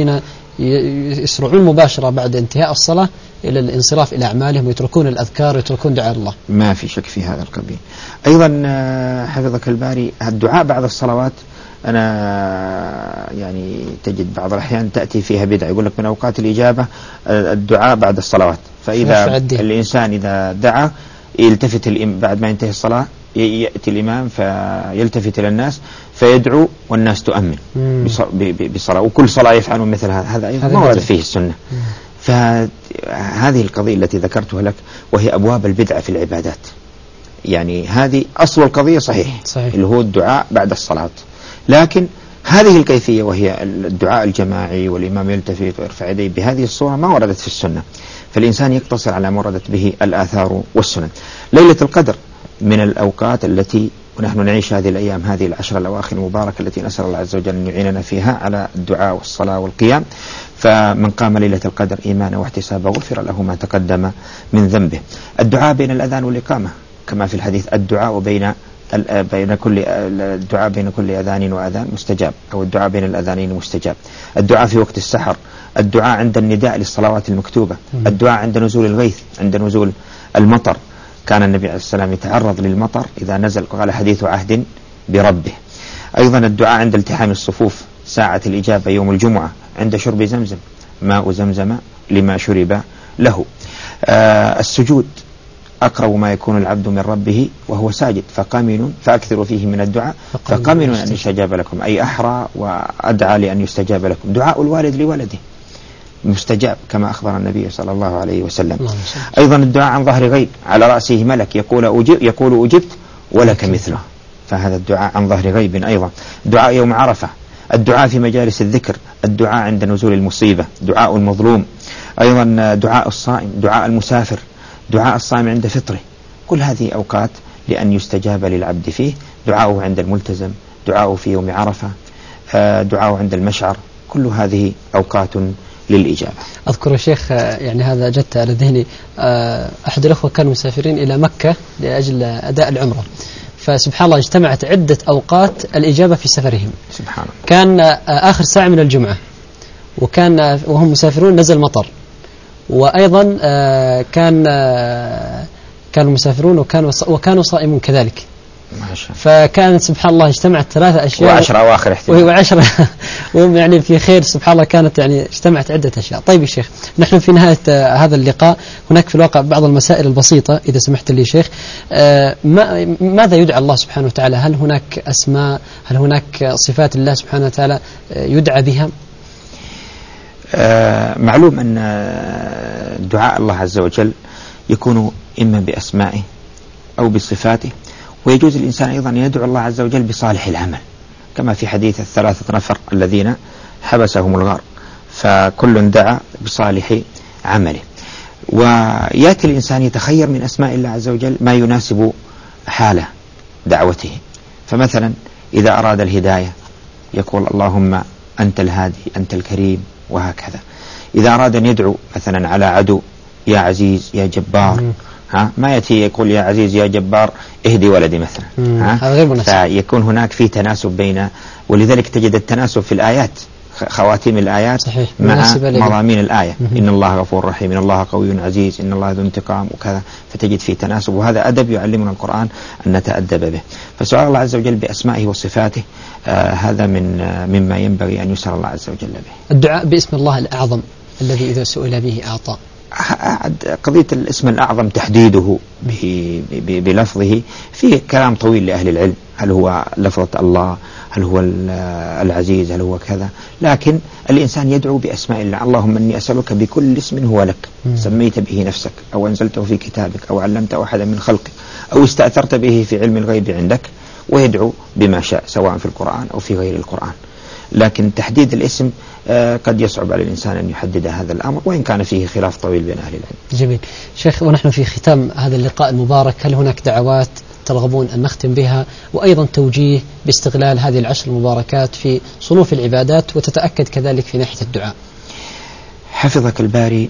يسرعون مباشرة بعد انتهاء الصلاة إلى الانصراف إلى أعمالهم ويتركون الأذكار ويتركون دعاء الله. ما في شك في هذا القبيل. أيضا حفظك الباري الدعاء بعد الصلوات، أنا يعني تجد بعض الأحيان تأتي فيها بدعة، يقول لك من أوقات الإجابة الدعاء بعد الصلوات، فإذا الإنسان إذا دعا يلتفت بعد ما ينتهي الصلاة، يأتي الإمام فيلتفت إلى الناس فيدعو والناس تؤمن بصلاة، وكل صلاة يفعلون مثل هذا. هذا أيضا ما ورد فيه السنة. فهذه القضية التي ذكرتها لك وهي أبواب البدعة في العبادات، يعني هذه أصل القضية صحيح, صحيح. اللي هو الدعاء بعد الصلاة، لكن هذه الكيفية وهي الدعاء الجماعي والإمام يلتفت ويرفع يديه بهذه الصورة ما وردت في السنة، فالإنسان يقتصر على ما وردت به الآثار والسنن. ليلة القدر من الأوقات التي ونحن نعيش هذه الأيام، هذه العشر الأواخر المباركة التي نسأل الله عز وجل أن يعيننا فيها على الدعاء والصلاة والقيام. فمن قام ليلة القدر إيمانا واحتسابا غفر له ما تقدم من ذنبه. الدعاء بين الأذان والإقامة كما في الحديث، الدعاء بين بين كل الدعاء بين كل أذان وأذان مستجاب، أو الدعاء بين الأذانين مستجاب. الدعاء في وقت السحر، الدعاء عند النداء للصلوات المكتوبة، الدعاء عند نزول الغيث، عند نزول المطر. كان النبي عليه السلام يتعرض للمطر إذا نزل، قال حديث عهد بربه. أيضا الدعاء عند التحام الصفوف، ساعة الإجابة يوم الجمعة، عند شرب زمزم، ماء زمزم لما شرب له. آه السجود أقرب ما يكون العبد من ربه وهو ساجد، فقامن فأكثروا فيه من الدعاء فقامن أن يستجاب لكم، أي أحرى وأدعى لأن يستجاب لكم. دعاء الوالد لولده مستجاب كما أخبر النبي صلى الله عليه وسلم. أيضا الدعاء عن ظهر غيب، على رأسه ملك يقول أجب يقول أجبت ولك مثله، فهذا الدعاء عن ظهر غيب. أيضا دعاء يوم عرفة، الدعاء في مجالس الذكر، الدعاء عند نزول المصيبة، دعاء المظلوم. أيضا دعاء الصائم، دعاء المسافر، دعاء الصائم عند فطره. كل هذه أوقات لأن يستجاب للعبد فيه. دعاءه عند الملتزم، دعاءه في يوم عرفة، دعاءه عند المشعر، كل هذه أوقات للإجابة. أذكر الشيخ يعني هذا جدت على ذهني، أحد الأخوة كانوا مسافرين إلى مكة لأجل أداء العمرة، فسبحان الله اجتمعت عدة أوقات الإجابة في سفرهم. سبحان الله. كان آخر ساعة من الجمعة، وكان وهم مسافرون نزل مطر، وأيضا كان كانوا مسافرون وكانوا وكانوا صائمون كذلك. فكانت سبحان الله اجتمعت ثلاثة أشياء وعشرة أواخر احتمال وعشرة وهم يعني في خير سبحان الله، كانت يعني اجتمعت عدة أشياء. طيب يا شيخ، نحن في نهاية هذا اللقاء هناك في الواقع بعض المسائل البسيطة إذا سمحت لي شيخ. ما ماذا يدعى الله سبحانه وتعالى؟ هل هناك أسماء؟ هل هناك صفات الله سبحانه وتعالى يدعى بها؟ آه معلوم أن دعاء الله عز وجل يكون إما بأسمائه أو بصفاته، ويجوز الإنسان أيضا يدعو الله عز وجل بصالح العمل، كما في حديث الثلاثة نفر الذين حبسهم الغار، فكل دعا بصالح عمله. ويأتي الإنسان يتخير من أسماء الله عز وجل ما يناسب حال دعوته. فمثلا إذا أراد الهداية يقول اللهم أنت الهادي أنت الكريم، وهكذا. إذا أراد أن يدعو مثلا على عدو يا عزيز يا جبار، ها ما يأتي يقول يا عزيز يا جبار اهدي ولدي مثلا، ها فيكون هناك في تناسب بين، ولذلك تجد التناسب في الآيات، خواتيم الآيات صحيح. مع مضامين الآية، إن الله غفور رحيم، إن الله قوي عزيز، إن الله ذو انتقام وكذا، فتجد فيه تناسب، وهذا أدب يعلمنا القرآن أن نتأدب به. فسؤال الله عز وجل بأسمائه وصفاته آه هذا من آه مما ينبغي أن يسأل الله عز وجل به. الدعاء باسم الله الأعظم الذي إذا سئل به أعطى. قضية الاسم الأعظم تحديده بلفظه فيه كلام طويل لأهل العلم، هل هو لفظة الله، هل هو العزيز، هل هو كذا، لكن الإنسان يدعو بأسماء الله. اللهم إني أسألك بكل اسم هو لك سميت به نفسك أو أنزلته في كتابك أو علمته أحدا من خلقك أو استأثرت به في علم الغيب عندك، ويدعو بما شاء سواء في القرآن أو في غير القرآن. لكن تحديد الاسم آه قد يصعب على الإنسان أن يحدد هذا الأمر، وإن كان فيه خلاف طويل بين أهل العلم. جميل شيخ، ونحن في ختام هذا اللقاء المبارك، هل هناك دعوات ترغبون أن نختم بها، وأيضا توجيه باستغلال هذه العشر المباركات في صنوف العبادات وتتأكد كذلك في ناحية الدعاء؟ حفظك الباري،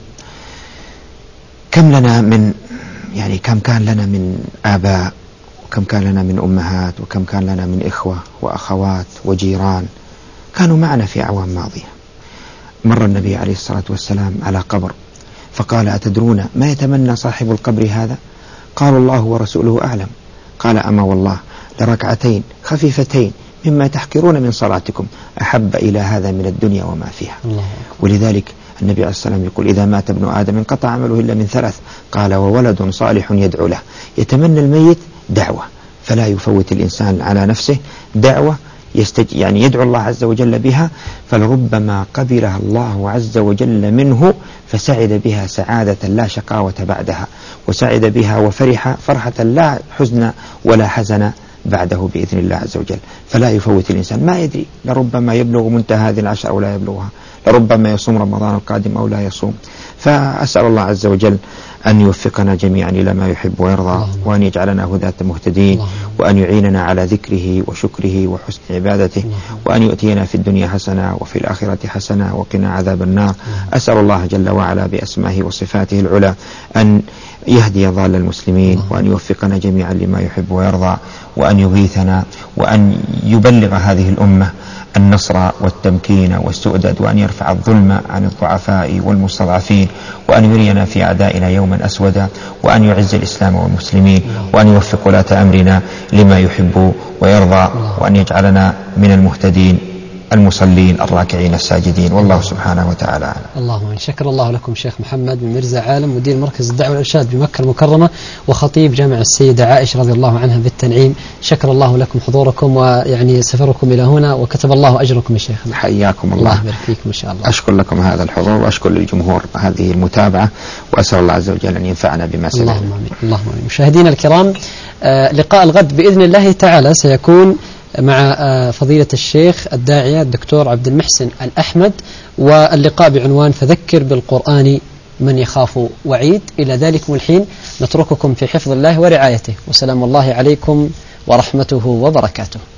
كم لنا من يعني كم كان لنا من آباء، وكم كان لنا من أمهات، وكم كان لنا من إخوة وأخوات وجيران كانوا معنا في أعوام ماضية. مر النبي عليه الصلاة والسلام على قبر فقال: أتدرون ما يتمنى صاحب القبر هذا؟ قالوا: الله ورسوله أعلم. قال: أما والله لركعتين خفيفتين مما تحقرون من صلاتكم أحب إلى هذا من الدنيا وما فيها. الله. ولذلك النبي عليه الصلاة والسلام يقول: إذا مات ابن آدم انقطع عمله إلا من ثلاث. قال: وولد صالح يدعو له. يتمنى الميت دعوة، فلا يفوت الإنسان على نفسه دعوة يستج... يعني يدعو الله عز وجل بها، فلربما قبلها الله عز وجل منه فسعد بها سعادة لا شقاوة بعدها، وسعد بها وفرح فرحة لا حزن ولا حزن بعده بإذن الله عز وجل. فلا يفوت الإنسان، ما يدري، لربما يبلغ منتهى هذه العشر أو لا يبلغها، لربما يصوم رمضان القادم أو لا يصوم. فأسأل الله عز وجل أن يوفقنا جميعا إلى ما يحب ويرضى، وأن يجعلنا هداة مهتدين، وأن يعيننا على ذكره وشكره وحسن عبادته، وأن يؤتينا في الدنيا حسنة وفي الآخرة حسنة وقنا عذاب النار. أسأل الله جل وعلا بأسمائه وصفاته العلى أن يهدي ضال المسلمين، وأن يوفقنا جميعا لما يحب ويرضى، وأن يغيثنا، وأن يبلغ هذه الأمة النصر والتمكين والسؤدد، وأن يرفع الظلم عن الضعفاء والمستضعفين، وأن يرينا في أعدائنا يوما أسودا، وأن يعز الإسلام والمسلمين، وأن يوفق ولاة أمرنا لما يحب ويرضى، وأن يجعلنا من المهتدين المصلين الراكعين الساجدين، والله سبحانه وتعالى أعلم. اللهم شكر الله لكم شيخ محمد بن مرزا عالم، مدير مركز الدعوة والإرشاد بمكة المكرمة وخطيب جامع السيدة عائشة رضي الله عنها بالتنعيم. شكر الله لكم حضوركم ويعني سفركم إلى هنا، وكتب الله أجركم يا شيخ. حياكم الله. الله يبارك فيكم إن شاء الله. أشكر لكم هذا الحضور، وأشكر للجمهور هذه المتابعة، وأسأل الله عز وجل أن ينفعنا بما سمعنا. اللهم آمين. اللهم آمين. مشاهدينا الكرام، آه لقاء الغد بإذن الله تعالى سيكون مع فضيلة الشيخ الداعية الدكتور عبد المحسن الأحمد، واللقاء بعنوان فذكر بالقرآن من يخاف وعيد. إلى ذلكم الحين نترككم في حفظ الله ورعايته، وسلام الله عليكم ورحمته وبركاته.